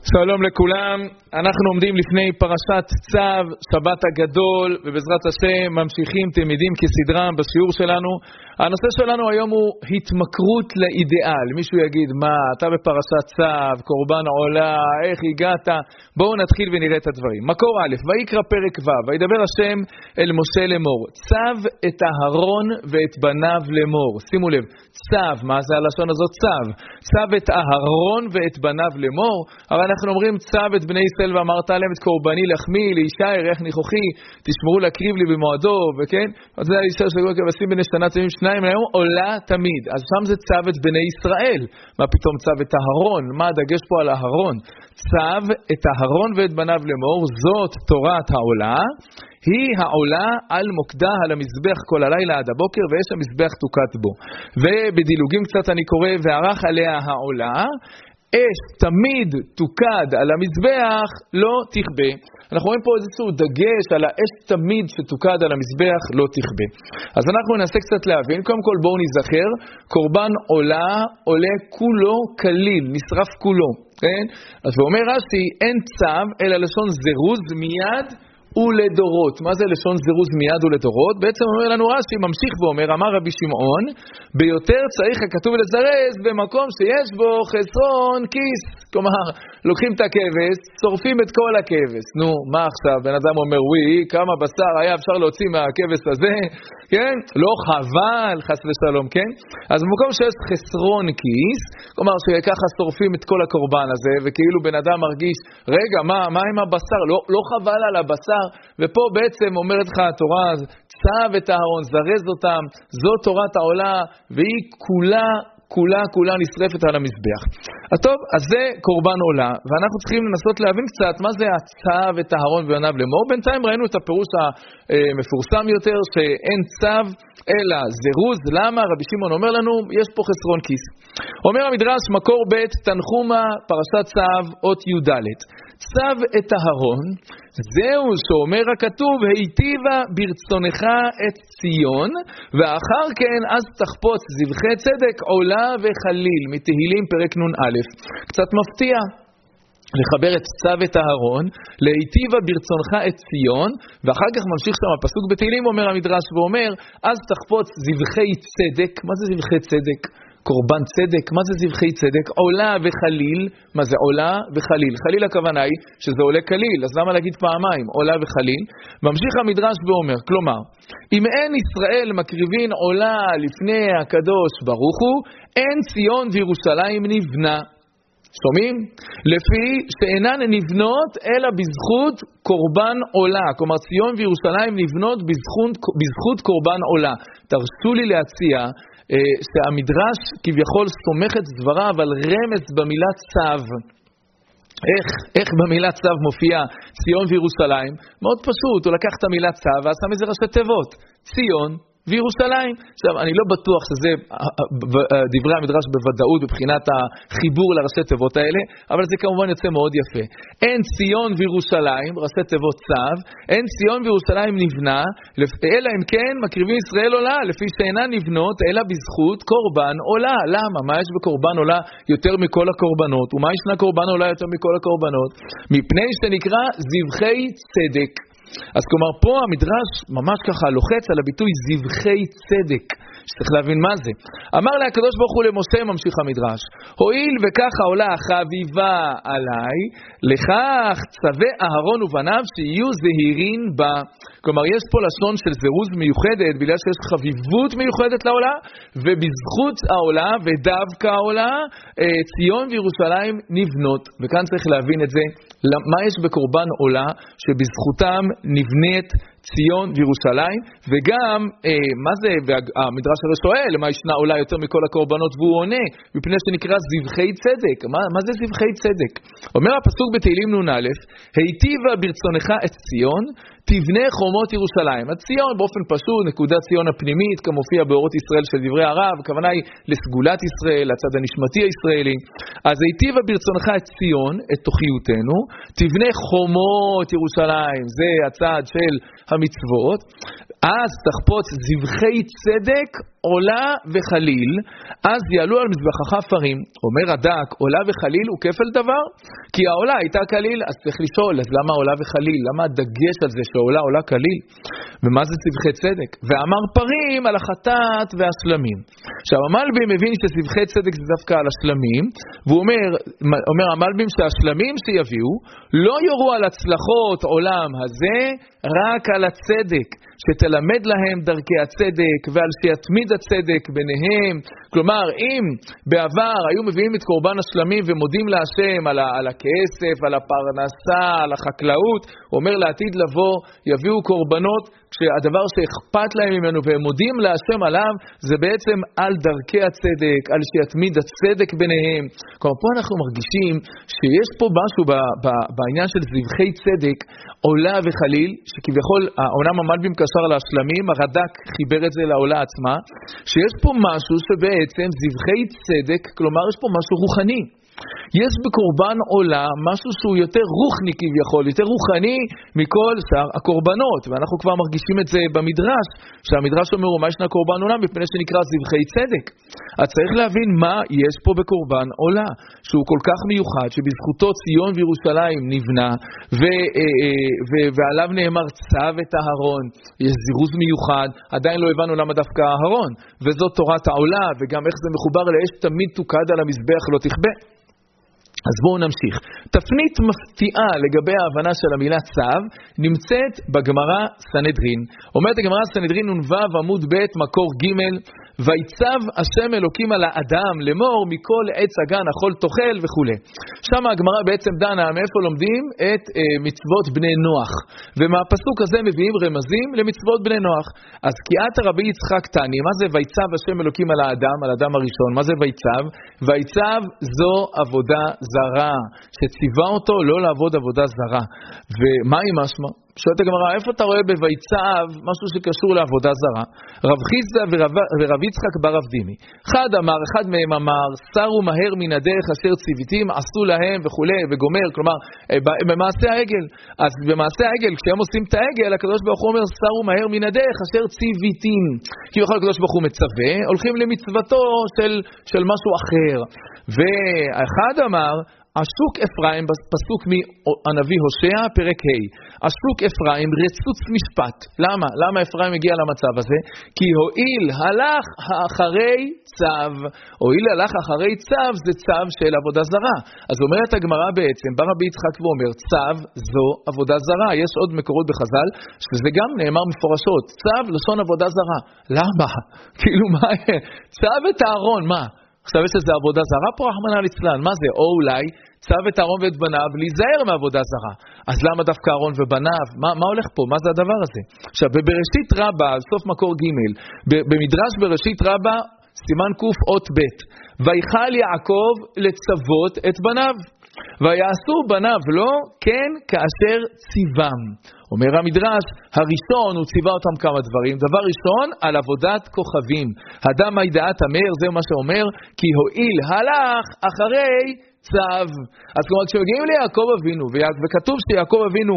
שלום לכולם, אנחנו עומדים לפני פרשת צו, שבת הגדול, ובעזרת השם ממשיכים תלמידים כסדרם בשיעור שלנו. הנושא שלנו היום הוא התמכרות לאידיאל. מישהו יגיד, מה, אתה בפרשת צו, קורבן עולה, איך הגעת? בואו נתחיל ונראה את הדברים. מקור א', ויקרא פרק ו', וידבר השם אל משה לאמור, צו את אהרון ואת בניו לאמור. שימו לב, צו, מה זה הלשון הזאת? צו. צו את אהרון ואת בניו לאמור. אבל אנחנו אומרים צו את בני ישראל ואמרת עליהם את קורבני לחמי, לאישה ירח ניחוחי, תשמרו להקריב לי במועדו, וכן? אז זה האישה שגוי כבשים בני שנה צמים שניים, היום עולה תמיד. אז שם זה צו את בני ישראל. מה פתאום צו את אהרון? מה הדגש פה על אהרון? צו את אהרון ואת בניו לאמור, זאת תורת העולה, היא העולה על מוקדה על המזבח כל הלילה עד הבוקר, ויש המזבח תוקד בו. ובדילוגים קצת אני קורא, וערך עליה העולה, אש תמיד תוקד על המזבח, לא תכבה. אנחנו רואים פה איזשהו דגש על האש תמיד שתוקד על המזבח, לא תכבה. אז אנחנו ננסה קצת להבין. קודם כל בואו נזכר, קורבן עולה, עולה כולו כליל, נשרף כולו. כן? אז הוא אומר רש"י, אין צו אלא לשון זירוז מיד ולדורות. מה זה לשון זירוז מיד ולדורות? בעצם אומר לנו רש"י, ממשיך ואומר, אמר רבי שמעון, ביותר צריך הכתוב לזרז במקום שיש בו חסרון כיס. כלומר, לוקחים את הכבש, שורפים את כל הכבש. נו, מה עכשיו? בן אדם אומר, וואי, כמה בשר היה אפשר להוציא מהכבש הזה? כן? לא חבל, חס ושלום, כן? אז במקום שיש חסרון כיס, כלומר שככה שורפים את כל הקורבן הזה, וכאילו בן אדם מרגיש, רגע, מה עם הבשר? לא חבל על הבשר, ופה בעצם אומרת לך התורה, צו את אהרון, זרז אותם, זו תורת העולה, והיא כולה נשרפת על המזבח. טוב, אז זה קורבן עולה, ואנחנו צריכים לנסות להבין קצת מה זה הצו את אהרון ובניו לאמור. בינתיים ראינו את הפירוש המפורסם יותר, שאין צו אלא זירוז. למה? רבי שמעון אומר לנו, יש פה חסרון כיס. אומר המדרש, מקור ב' תנחומה, פרשת צו, אות י"ד. צו את אהרון, זהו שאומר הכתוב, היטיבה ברצונך את ציון, ואחר כן אז תחפוץ זבחי צדק עולה וחליל, מתהילים פרק נ"א. קצת מפתיע לחבר את צו את אהרון, להיטיבה ברצונך את ציון, ואחר כך ממשיך שם הפסוק בתהילים, אומר המדרש ואומר, אז תחפוץ זבחי צדק. מה זה זבחי צדק? קורבן צדק. מה זה זבחי צדק? עולה וחליל. מה זה עולה וחליל? חליל הכוונה היא שזה עולה כליל, אז למה להגיד פעמיים עולה וחליל? ממשיך המדרש ואומר, כלומר, אם אין ישראל מקריבין עולה לפני הקדוש ברוך הוא, אין ציון וירושלים נבנה. שומעים? לפי שאינן נבנות אלא בזכות קורבן עולה. כלומר, ציון וירושלים נבנות בזכות קורבן עולה. תרשו לי להציע שהמדרש כביכול סומך את דבריו על רמז במילה צו. איך במילה צו מופיע ציון וירושלים? מאוד פשוט, הוא לקח את המילה צו ועשה מזה ראשי תיבות. ציון וירושלים. עכשיו, אני לא בטוח שזה דברי המדרש בוודאות בבחינת החיבור לראשי תיבות האלה, אבל זה כמובן יוצא מאוד יפה. אין ציון וירושלים, ראשי תיבות צו, אין ציון וירושלים נבנה, אלא אם כן מקריבים ישראל עולה, לפי שאינה נבנות, אלא בזכות קורבן עולה. למה? מה יש בקורבן עולה יותר מכל הקורבנות? ומה ישנה קורבן עולה יותר מכל הקורבנות? מפני שנקרא זבחי צדק. אז כלומר פה המדרש ממש ככה לוחץ על הביטוי זבחי צדק, שצריך להבין מה זה. אמר לה הקדוש ברוך הוא למשה, ממשיך המדרש, הואיל וככה עולה חביבה עליי, לכך צווה אהרון ובניו שיהיו זהירים בה. כלומר יש פה לשון של זירוז מיוחדת, בגלל שיש חביבות מיוחדת לעולה, ובזכות העולה ודווקא העולה, ציון וירושלים נבנות. וכאן צריך להבין את זה, מה יש בקורבן עולה שבזכותם נבנית ציון וירושלים, וגם מה זה, המדרש הרי שואל, מה ישנה עולה יותר מכל הקורבנות, והוא עונה, מפני שנקרא זבחי צדק. מה זה זבחי צדק? אומר הפסוק בתהילים נ"א, היטיבה ברצונך את ציון, תבנה חומות ירושלים. הציון באופן פשוט, נקודת ציון הפנימית, כמופיע באורות ישראל של דברי הרב, הכוונה היא לסגולת ישראל, הצד הנשמתי הישראלי. אז היטיבה ברצונך את ציון, את תוכיותנו, תבנה חומות ירושלים, זה הצד של המצוות. אז תחפוץ זבחי צדק עולה וחליל, אז יעלו על מזבחך פרים. אומר הדק, עולה וחליל הוא כפל דבר? כי העולה הייתה כליל, אז צריך לשאול, אז למה עולה וחליל? למה הדגש על זה שעולה עולה כליל? ומה זה זבחי צדק? ואמר פרים על החטאת והשלמים. עכשיו, המלבים מבין שזבחי צדק זה דווקא על השלמים, והוא אומר המלבים שהשלמים שיביאו לא יורו על הצלחות עולם הזה, רק על הצדק, שתלמד להם דרכי הצדק ועל שיתמיד הצדק ביניהם. כלומר, אם בעבר היו מביאים את קורבן השלמים ומודים להשם על הכסף, על הפרנסה, על החקלאות, הוא אומר לעתיד לבוא, יביאו קורבנות כשהדבר שאכפת להם ממנו והם מודים להשם עליו, זה בעצם על דרכי הצדק, על שיתמיד הצדק ביניהם. כלומר, פה אנחנו מרגישים שיש פה משהו בעניין של זבחי צדק, עולה וחליל, שכביכול העולם המלבים קשר להשלמים, הרד"ק חיבר את זה לעולה עצמה, שיש פה משהו שבעצם זבחי צדק, כלומר יש פה משהו רוחני. יש בקורבן עולה משהו שהוא יותר רוחני כביכול, יותר רוחני מכל שאר הקורבנות, ואנחנו כבר מרגישים את זה במדרש, שהמדרש אומר מה ישנה קורבן עולה מפני שנקרא זבחי צדק. אז צריך להבין מה יש פה בקורבן עולה, שהוא כל כך מיוחד, שבזכותו ציון וירושלים נבנה, ועליו נאמר צו את הארון, יש זירוז מיוחד, עדיין לא הבנו למה דווקא הארון, וזאת תורת העולה, וגם איך זה מחובר לאש תמיד תוקד על המזבח לא תכבה. אז בואו נמשיך. תפנית מפתיעה לגבי ההבנה של המילה צו נמצאת בגמרא סנהדרין. אומרת הגמרא סנהדרין נ"ו עמוד ב' מקור ג' ויצב השם אלוקים על האדם לאמור מכל עץ הגן אכול תאכל וכו'. שם הגמרא בעצם דנה מאיפה לומדים את מצוות בני נוח. ומהפסוק הזה מביאים רמזים למצוות בני נוח. אז קיאת רבי יצחק תני, מה זה ויצב השם אלוקים על האדם, על האדם הראשון? מה זה ויצב? ויצב זו עבודה זרה, שציווה אותו לא לעבוד עבודה זרה. ומה היא משמע? שואלת הגמרא, איפה אתה רואה בויצב משהו שקשור לעבודה זרה? רב חיסדא ורב יצחק ברב דימי. אחד מהם אמר, סרו מהר מן הדרך אשר ציוויתים, עשו להם וכו' וגומר, כלומר, במעשה העגל. אז במעשה העגל, כשהם עושים את העגל, הקדוש ברוך הוא אומר, סרו מהר מן הדרך אשר ציוויתים. כי בכל הקדוש ברוך הוא מצווה, הולכים למצוותו של משהו אחר. ואחד אמר, עשוק אפרים, פסוק מהנביא הושע, פרק ה', עשוק אפרים רצוץ משפט. למה? למה אפרים הגיע למצב הזה? כי הועיל הלך אחרי צו. הועיל הלך אחרי צו זה צו של עבודה זרה. אז אומרת הגמרא בעצם, בא רבי יצחק ואומר, צו זו עבודה זרה. יש עוד מקורות בחז"ל, שזה גם נאמר מפורשות, צו לשון עבודה זרה. למה? כאילו מה? צו את הארון, מה? עכשיו יש איזה עבודה זרה פה, רחמנא ליצלן, מה זה? או אולי צו את אהרון ואת בניו להיזהר מעבודה זרה. אז למה דווקא אהרון ובניו? מה הולך פה? מה זה הדבר הזה? עכשיו, בבראשית רבה, על סוף מקור ג', במדרש בראשית רבה, סימן קוף אות ב', ויחל יעקב לצוות את בניו, ויעשו בניו לו כן כאשר ציוום. אומר המדרש, הראשון הוא ציווה אותם כמה דברים. דבר ראשון, על עבודת כוכבים. הדם הידעת אמר, זה מה שאומר, כי הועיל הלך אחרי צו. אז כלומר, כשמגיעים ליעקב אבינו, וכתוב שיעקב אבינו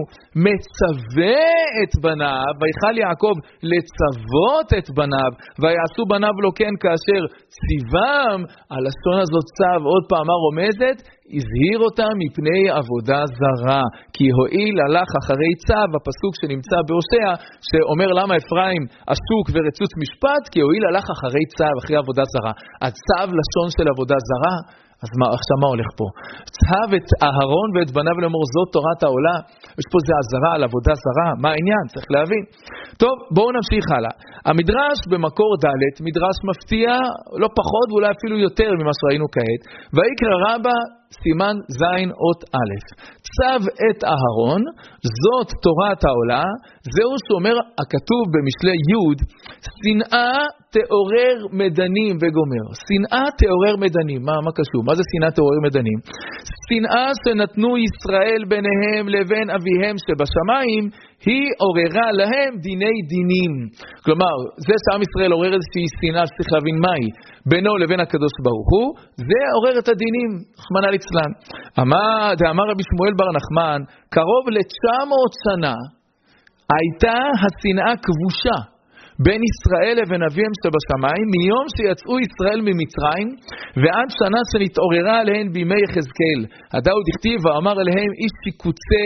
מצווה את בניו, ויחל יעקב לצוות את בניו, ויעשו בניו לו כן כאשר ציוום, הלשון הזאת צו, עוד פעם רומזת, הזהיר אותם מפני עבודה זרה, כי הועיל הלך אחרי צו, הפסוק שנמצא בהושע, שאומר למה אפרים עסוק ורצוץ משפט, כי הועיל הלך אחרי צו, אחרי עבודה זרה. הצו לשון של עבודה זרה, אז עכשיו מה הולך פה? צו את אהרון ואת בניו לאמור זאת תורת העולה, יש פה זה הזרה על עבודה זרה, מה העניין? צריך להבין. טוב, בואו נמשיך הלאה. המדרש במקור ד', מדרש מפתיע, לא פחות ואולי אפילו יותר ממה שראינו כעת, ויקרא רבה סימן זין אות א', צו את אהרון, זאת תורת העולה, זהו שאומר הכתוב במשלי י', שנאה תעורר מדנים וגומר. שנאה תעורר מדנים, מה קשור? מה זה שנאה תעורר מדנים? שנאה שנתנו ישראל ביניהם לבין אביהם שבשמיים, היא עוררה להם דיני דינים. כלומר, זה שעם ישראל עורר איזושהי שנאה שצריך להבין מהי, בינו לבין הקדוש ברוך הוא, זה עורר את הדינים, רחמנא ליצלן. אמר רבי שמואל בר נחמן, קרוב ל-900 שנה, הייתה השנאה כבושה. בין ישראל לבין אביהם שבשמיים, מיום שיצאו ישראל ממצרים, ועד שנה שנתעוררה עליהן בימי יחזקאל. הדאוד הכתיב ואמר אליהם, איש שיקוצי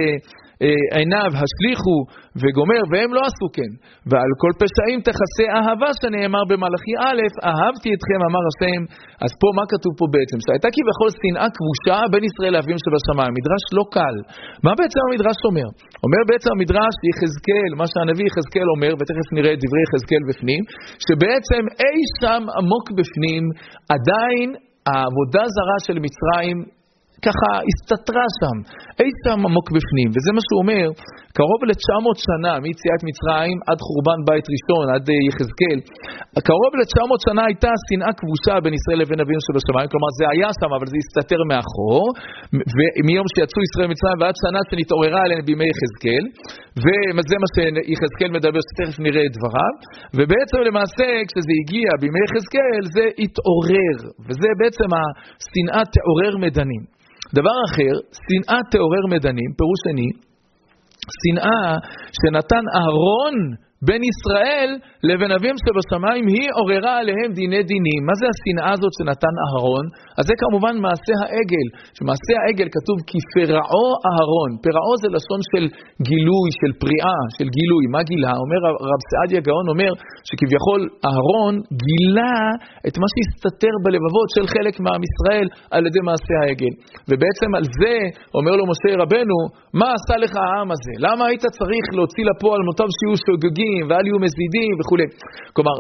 עיניו השליחו וגומר, והם לא עשו כן. ועל כל פשעים תכסה אהבה, שנאמר במלאכי א', אהבתי אתכם, אמר השם. אז פה מה כתוב פה בעצם? שהייתה כביכול שנאה כבושה בין ישראל לאביהם שבשמיים. מדרש לא קל. מה בעצם המדרש אומר? אומר בעצם המדרש יחזקאל, מה שהנביא יחזקאל אומר, ותכף נראה את דברי יחזקאל בפנים, שבעצם אי שם עמוק בפנים, עדיין העבודה זרה של מצרים ככה הסתתרה שם, אי שם עמוק בפנים, וזה מה שהוא אומר, קרוב ל-900 שנה מיציאת מצרים עד חורבן בית ראשון, עד יחזקאל, קרוב ל-900 שנה הייתה שנאה כבושה בין ישראל לבין אביהם שבשמיים, כלומר זה היה שם, אבל זה הסתתר מאחור, ומיום שיצאו ישראל מצרים ועד שנה שנתעוררה עליהן בימי יחזקאל, וזה מה שיחזקאל מדבר, שתכף נראה את דבריו, ובעצם למעשה כשזה הגיע בימי יחזקאל זה התעורר, וזה בעצם השנאה תעורר מדנים. דבר אחר, שנאה תעורר מדנים, פירוש שני, שנאה שנתן אהרון בין ישראל לבין אביהם שבשמיים, היא עוררה עליהם דיני דינים. מה זה השנאה הזאת שנתן אהרון? אז זה כמובן מעשה העגל. שמעשה העגל כתוב כי פרעו אהרון. פרעו זה לשון של גילוי, של פריאה, של גילוי. מה גילה? אומר רב סעדיה גאון, אומר שכביכול אהרון גילה את מה שהסתתר בלבבות של חלק מעם ישראל על ידי מעשה העגל. ובעצם על זה אומר לו משה רבנו, מה עשה לך העם הזה? למה היית צריך להוציא לפועל מוטב שיהיו שוגגים ואל יהיו מזידים וכו'. כלומר,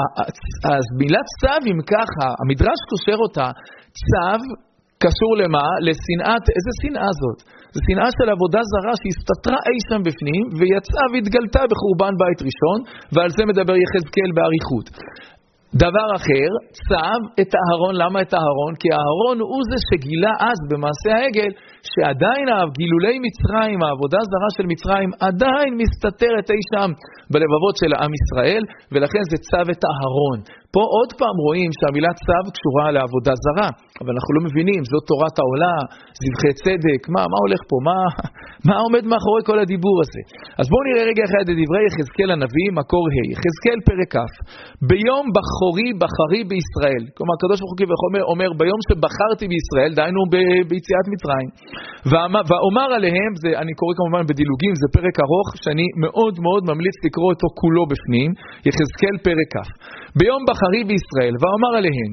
אז מילת צו, אם ככה, המדרש קושר אותה, צו קשור למה? לשנאת, איזה שנאה זאת? זו שנאה של עבודה זרה שהסתתרה אי שם בפנים, ויצאה והתגלתה בחורבן בית ראשון, ועל זה מדבר יחזקאל באריכות. דבר אחר, צו את אהרון. למה את אהרון? כי אהרון הוא זה שגילה אז במעשה העגל, שעדיין גילולי מצרים, העבודה הזרה של מצרים, עדיין מסתתרת אי שם בלבבות של עם ישראל, ולכן זה צו את אהרון. פה עוד פעם רואים שהמילה צו קשורה לעבודה זרה, אבל אנחנו לא מבינים, זאת תורת העולה, זבחי צדק, מה הולך פה? מה עומד מאחורי כל הדיבור הזה? אז בואו נראה רגע אחד את דברי יחזקאל הנביא, מקור ה', יחזקאל פרק כ', ביום בחרי בישראל, כלומר הקדוש ברוך הוא אומר ביום שבחרתי בישראל, דהיינו ביציאת מצרים, ואומר עליהם, אני קורא כמובן בדילוגים, זה פרק ארוך שאני מאוד מאוד ממליץ לקרוא אותו כולו בפנים, יחזקאל פרק כ', ביום בחרי בישראל, ואומר עליהם,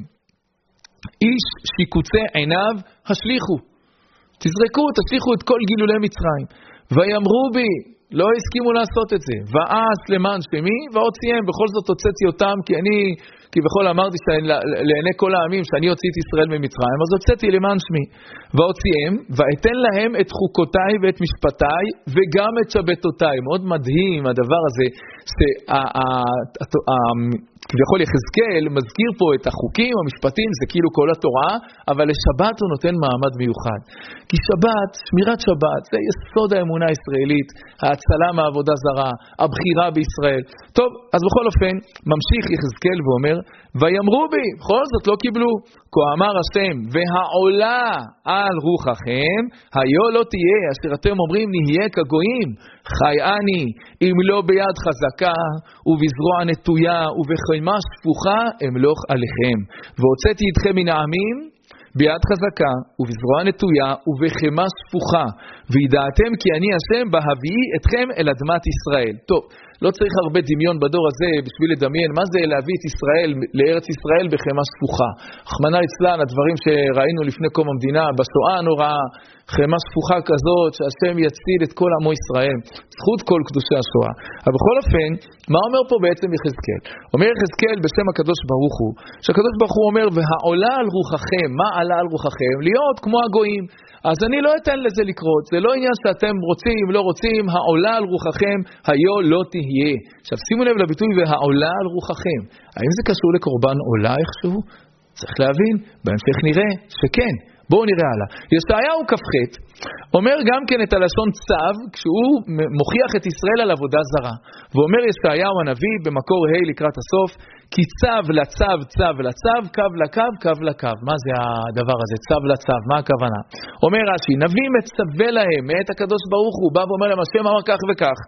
איש שיקוצי עיניו השליחו, תשליחו את כל גילולי מצרים, ויאמרו בי, לא הסכימו לעשות את זה, ואעש למען שמי, והוציאם, בכל זאת הוצאתי אותם, כי אני כביכול אמרתי לעיני כל העמים שאני הוציא את ישראל ממצרים, אז הוצאתי למען שמי, והוציאם, ואתן להם את חוקותיי ואת משפטיי, וגם את שבתותיי. מאוד מדהים הדבר הזה, כביכול יחזקאל מזכיר פה את החוקים, המשפטים, זה כאילו כל התורה, אבל לשבת הוא נותן מעמד מיוחד. כי שבת, שמירת שבת, זה יסוד האמונה הישראלית, ההצלה מהעבודה זרה, הבחירה בישראל. טוב, אז בכל אופן, ממשיך יחזקאל ואומר, ויאמרו בי, בכל זאת לא קיבלו, כה אמר השם, והעולה על רוחכם, היו לא תהיה, אשר אתם אומרים, נהיה כגויים, חי אני, אם לא ביד חזקה, ובזרוע נטויה, ובחמה שפוכה, אמלוך עליכם. והוצאתי אתכם מן העמים, ביד חזקה, ובזרוע נטויה, ובחמה שפוכה, וידעתם כי אני השם בהביאי אתכם אל אדמת ישראל. טוב, לא צריך הרבה דמיון בדור הזה בשביל לדמיין מה זה להביא את ישראל לארץ ישראל בחמה שפוכה. רחמנא ליצלן, הדברים שראינו לפני קום המדינה, בשואה הנוראה, חמה שפוכה כזאת שהשם יציל את כל עמו ישראל, זכות כל קדושי השואה. אבל בכל אופן, מה אומר פה בעצם יחזקאל? אומר יחזקאל בשם הקדוש ברוך הוא, שהקדוש ברוך הוא אומר, והעולה על רוחכם, מה עלה על רוחכם? להיות כמו הגויים. אז אני לא אתן לזה לקרות, זה לא עניין שאתם רוצים, לא רוצים, העולה על רוחכם, היו לא תהיה. עכשיו שימו לב לביטוי והעולה על רוחכם. האם זה קשור לקורבן עולה איכשהו? צריך להבין, בהמשך נראה שכן. בואו נראה הלאה. ישעיהו כ"ח אומר גם כן את הלשון צו, כשהוא מוכיח את ישראל על עבודה זרה. ואומר ישעיהו הנביא במקור ה' לקראת הסוף, כי צו לצו, צו לצו, קו לקו, קו לקו. מה זה הדבר הזה? צו לצו, מה הכוונה? אומר רש"י, נביא מצווה להם מאת הקדוש ברוך הוא, בא ואומר להם, השם אמר כך וכך,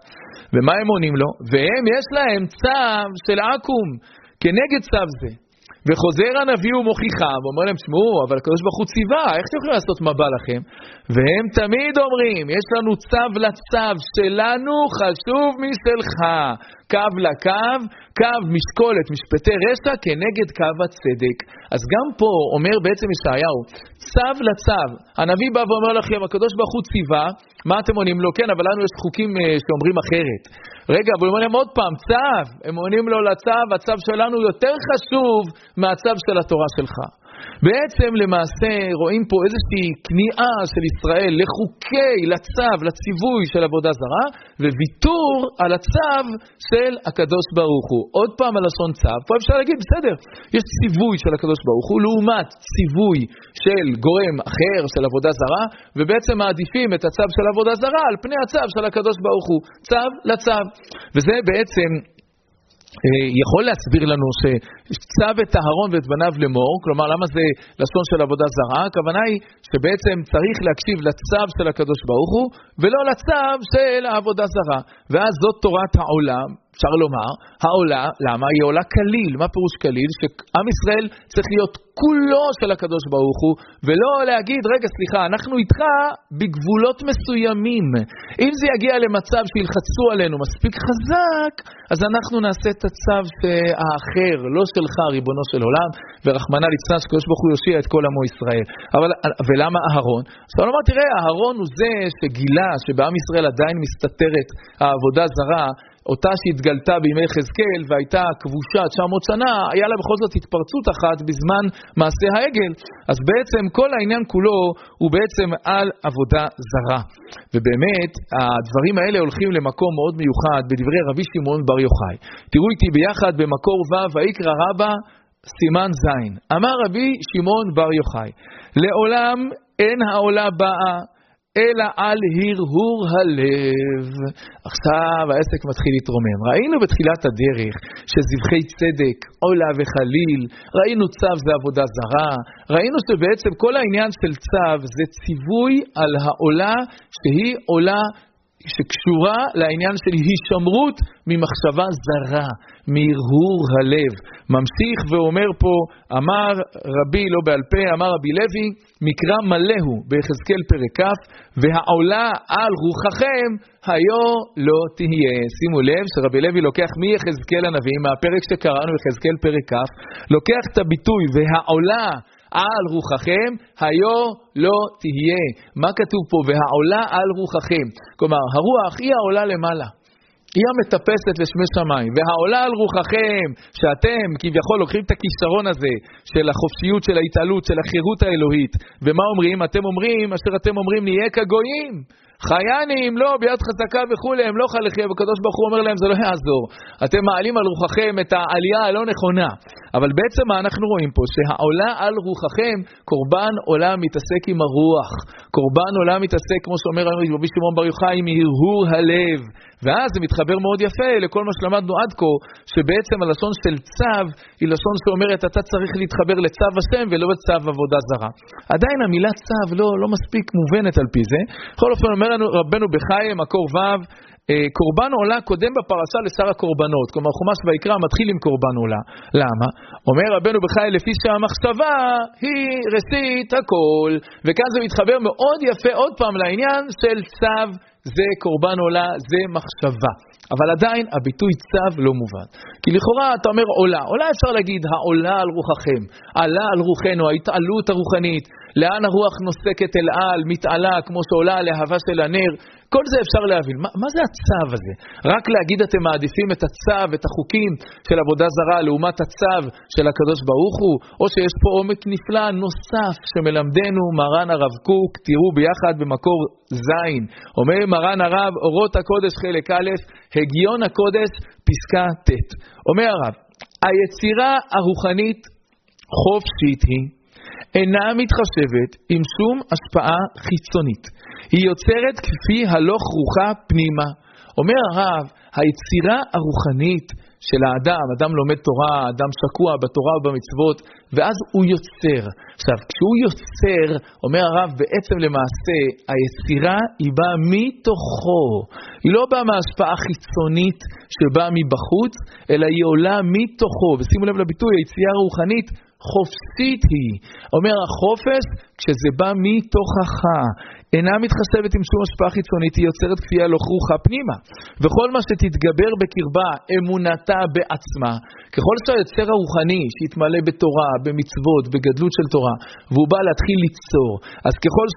ומה הם עונים לו? והם יש להם צו של עקום, כנגד צו זה. וחוזר הנביא ומוכיחם, ואומר להם, תשמעו, אבל הקדוש ברוך הוא ציווה, איך אתם יכולים לעשות מה בא לכם? והם תמיד אומרים, יש לנו צו לצו, שלנו חשוב משלך, קו לקו, קו משקולת, משפטי רשע, כנגד קו הצדק. אז גם פה אומר בעצם ישעיהו, צו לצו, הנביא בא ואומר לכם, הקדוש ברוך הוא ציווה, מה אתם עונים לו? כן, אבל לנו יש חוקים שאומרים אחרת. רגע, אבל אומרים להם עוד פעם, צו, הם עונים לו לצו, הצו שלנו יותר חשוב מהצו של התורה שלך. בעצם למעשה רואים פה איזושהי כניעה של ישראל לחוקי, לצו, לציווי של עבודה זרה, וויתור על הצו של הקדוש ברוך הוא. עוד פעם על לשון צו, פה אפשר להגיד, בסדר, יש ציווי של הקדוש ברוך הוא, לעומת ציווי של גורם אחר של עבודה זרה, ובעצם מעדיפים את הצו של עבודה זרה על פני הצו של הקדוש ברוך הוא. צו לצו. וזה בעצם יכול להסביר לנו שצו את אהרון ואת בניו לאמור, כלומר למה זה לשון של עבודה זרה? הכוונה היא שבעצם צריך להקשיב לצו של הקדוש ברוך הוא ולא לצו של העבודה זרה. ואז זאת תורת העולם, אפשר לומר, העולה, למה? היא עולה כליל. מה פירוש כליל? שעם ישראל צריך להיות כולו של הקדוש ברוך הוא, ולא להגיד, רגע, סליחה, אנחנו איתך בגבולות מסוימים. אם זה יגיע למצב שילחצו עלינו מספיק חזק, אז אנחנו נעשה את הצו האחר, לא שלך, ריבונו של עולם, ורחמנא ליצלן, שקדוש ברוך הוא יושיע את כל עמו ישראל. ולמה אהרון? אז אתה אומר, תראה, אהרון הוא זה שגילה שבעם ישראל עדיין מסתתרת העבודה זרה, אותה שהתגלתה בימי חזקאל והייתה כבושה 900 שנה, היה לה בכל זאת התפרצות אחת בזמן מעשה העגל. אז בעצם כל העניין כולו הוא בעצם על עבודה זרה. ובאמת הדברים האלה הולכים למקום מאוד מיוחד בדברי רבי שמעון בר יוחאי. תראו איתי ביחד במקור ו' ויקרא רבה סימן זין. אמר רבי שמעון בר יוחאי, לעולם אין העולה באה אלא על הרהור הלב. עכשיו העסק מתחיל להתרומם. ראינו בתחילת הדרך שזבחי צדק, עולה וחליל, ראינו צו זה עבודה זרה, ראינו שבעצם כל העניין של צו זה ציווי על העולה שהיא עולה שקשורה לעניין של הישמרות ממחשבה זרה, מהרהור הלב. ממשיך ואומר פה, אמר רבי לא בעל פה, אמר רבי לוי, מקרא מלאו ביחזקאל פרק כ', והעולה על רוחכם היו לא תהיה. שימו לב שרבי לוי לוקח מיחזקאל הנביא, מהפרק שקראנו יחזקאל פרק כ', לוקח את הביטוי והעולה על רוחכם היו לא תהיה. מה כתוב פה? והעולה על רוחכם. כלומר, הרוח היא העולה למעלה. היא המטפסת לשמי שמיים. והעולה על רוחכם, שאתם כביכול לוקחים את הכישרון הזה של החופשיות, של ההתעלות, של החירות האלוהית. ומה אומרים? אתם אומרים, אשר אתם אומרים, נהיה כגויים. חייני אם לא, ביד חזקה וכולי, הם לא חלכי, והקדוש ברוך הוא אומר להם, זה לא יעזור. אתם מעלים על רוחכם את העלייה הלא נכונה. אבל בעצם מה אנחנו רואים פה? שהעולה על רוחכם, קורבן עולה מתעסק עם הרוח. קורבן עולה מתעסק, כמו שאומר רבי שמעון בר יוחאי, מהרהור הלב. ואז זה מתחבר מאוד יפה לכל מה שלמדנו עד כה, שבעצם הלשון של צו היא לשון שאומרת, אתה צריך להתחבר לצו השם ולא לצו עבודה זרה. עדיין המילה צו לא מספיק מובנת על פי זה. בכל אופן אומר לנו רבנו בחיי, מקור ו', קורבן עולה קודם בפרשה לשר הקורבנות. כלומר, חומש ויקרא מתחיל עם קורבן עולה. למה? אומר רבנו בחיי, לפי שהמחשבה היא ראשית הכל. וכאן זה מתחבר מאוד יפה עוד פעם לעניין של צו, זה קורבן עולה, זה מחשבה. אבל עדיין הביטוי צו לא מובן. כי לכאורה אתה אומר עולה. עולה אפשר להגיד העולה על רוחכם. עלה על רוחנו, ההתעלות הרוחנית. לאן הרוח נוסקת אל על, מתעלה כמו שעולה להבה של הנר. כל זה אפשר להבין. מה זה הצו הזה? רק להגיד אתם מעדיפים את הצו, את החוקים של עבודה זרה לעומת הצו של הקדוש ברוך הוא? או שיש פה עומק נפלא נוסף שמלמדנו מרן הרב קוק, תראו ביחד במקור זין. אומר מרן הרב, אורות הקודש חלק א', הגיון הקודש פסקה ט'. אומר הרב, היצירה הרוחנית חופשית היא, אינה מתחשבת עם שום השפעה חיצונית. היא יוצרת כפי הלוך רוחה פנימה. אומר הרב, היצירה הרוחנית של האדם, אדם לומד תורה, אדם שקוע בתורה ובמצוות, ואז הוא יוצר. עכשיו, כשהוא יוצר, אומר הרב, בעצם למעשה, היצירה היא באה מתוכו. היא לא באה מההשפעה חיצונית שבאה מבחוץ, אלא היא עולה מתוכו. ושימו לב לביטוי, היצירה הרוחנית, חופשית היא. אומר החופש, כשזה בא מתוכך, אינה מתחשבת עם שום השפעה חיצונית, היא יוצרת כפייה לא כרוכה פנימה. וכל מה שתתגבר בקרבה, אמונתה בעצמה, ככל שהיוצר הרוחני שהתמלא בתורה, במצוות, בגדלות של תורה, והוא בא להתחיל ליצור, אז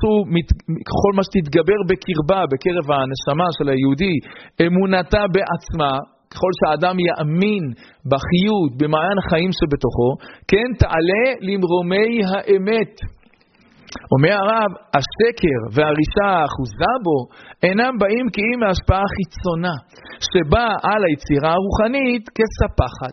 ככל מה שתתגבר בקרבה, בקרב הנשמה של היהודי, אמונתה בעצמה, ככל שהאדם יאמין בחיות, במעיין החיים שבתוכו, כן תעלה למרומי האמת. אומר הרב, השקר והרישה האחוזה בו אינם באים כי אם מהשפעה חיצונה, שבאה על היצירה הרוחנית כספחת,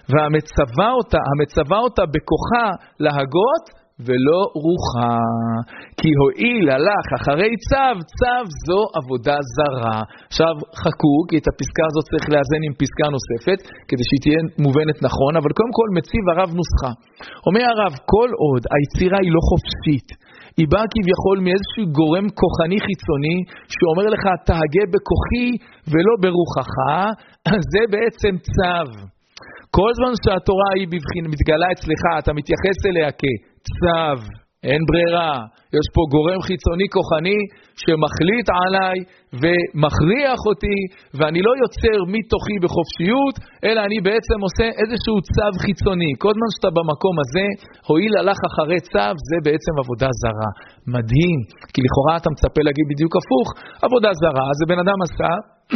והמצווה אותה בכוחה להגות ולא רוחה. כי הועיל הלך אחרי צו זו עבודה זרה. עכשיו חכו, כי את הפסקה הזאת צריך לאזן עם פסקה נוספת, כדי שהיא תהיה מובנת נכון, אבל קודם כל מציב הרב נוסחה. אומר הרב, כל עוד היצירה היא לא חופשית, היא באה כביכול מאיזשהו גורם כוחני חיצוני, שאומר לך, תהגה בכוחי ולא ברוחך, זה בעצם צו. כל זמן שהתורה היא מתגלה אצלך, אתה מתייחס אליה כצו, אין ברירה. יש פה גורם חיצוני כוחני שמחליט עליי ומכריח אותי, ואני לא יוצר מתוכי בחופשיות, אלא אני בעצם עושה איזשהו צו חיצוני. כל זמן שאתה במקום הזה, הועיל הלך אחרי צו, זה בעצם עבודה זרה. מדהים, כי לכאורה אתה מצפה להגיד בדיוק הפוך, עבודה זרה זה בן אדם עשה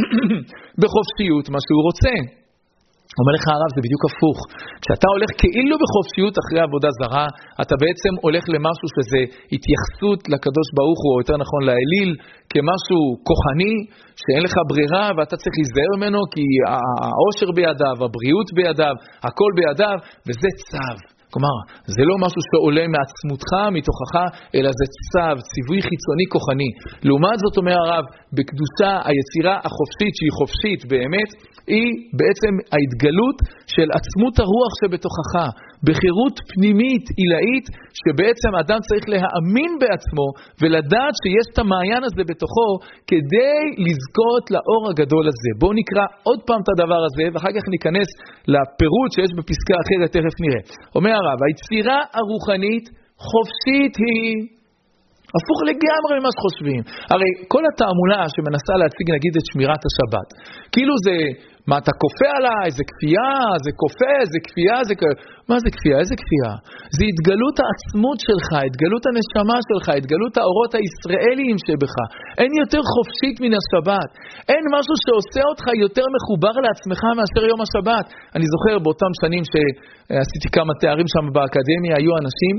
בחופשיות מה שהוא רוצה. אומר לך הרב, זה בדיוק הפוך. כשאתה הולך כאילו בחופשיות אחרי עבודה זרה, אתה בעצם הולך למשהו שזה התייחסות לקדוש ברוך הוא, או יותר נכון לאליל, כמשהו כוחני, שאין לך ברירה, ואתה צריך להיזהר ממנו, כי העושר בידיו, הבריאות בידיו, הכל בידיו, וזה צו. כלומר, זה לא משהו שעולה מעצמותך, מתוכך, אלא זה צו, ציווי חיצוני כוחני. לעומת זאת אומר הרב, בקדושה היצירה החופשית, שהיא חופשית באמת, היא בעצם ההתגלות של עצמות הרוח שבתוכך, בחירות פנימית עילאית, שבעצם אדם צריך להאמין בעצמו, ולדעת שיש את המעיין הזה בתוכו, כדי לזכות לאור הגדול הזה. בואו נקרא עוד פעם את הדבר הזה, ואחר כך ניכנס לפירוט שיש בפסקה אחרת, תכף נראה. אומר הרב, היצירה הרוחנית חופשית היא הפוך לגמרי ממה שחושבים. הרי כל התעמולה שמנסה להציג נגיד את שמירת השבת, כאילו זה, מה אתה כופה עליי, זה כפייה, זה כופה, זה כפייה, זה מה זה כפייה? איזה כפייה? זה התגלות העצמות שלך, התגלות הנשמה שלך, התגלות האורות הישראליים שבך. אין יותר חופשית מן השבת. אין משהו שעושה אותך יותר מחובר לעצמך מאשר יום השבת. אני זוכר באותם שנים שעשיתי כמה תארים שם באקדמיה, היו אנשים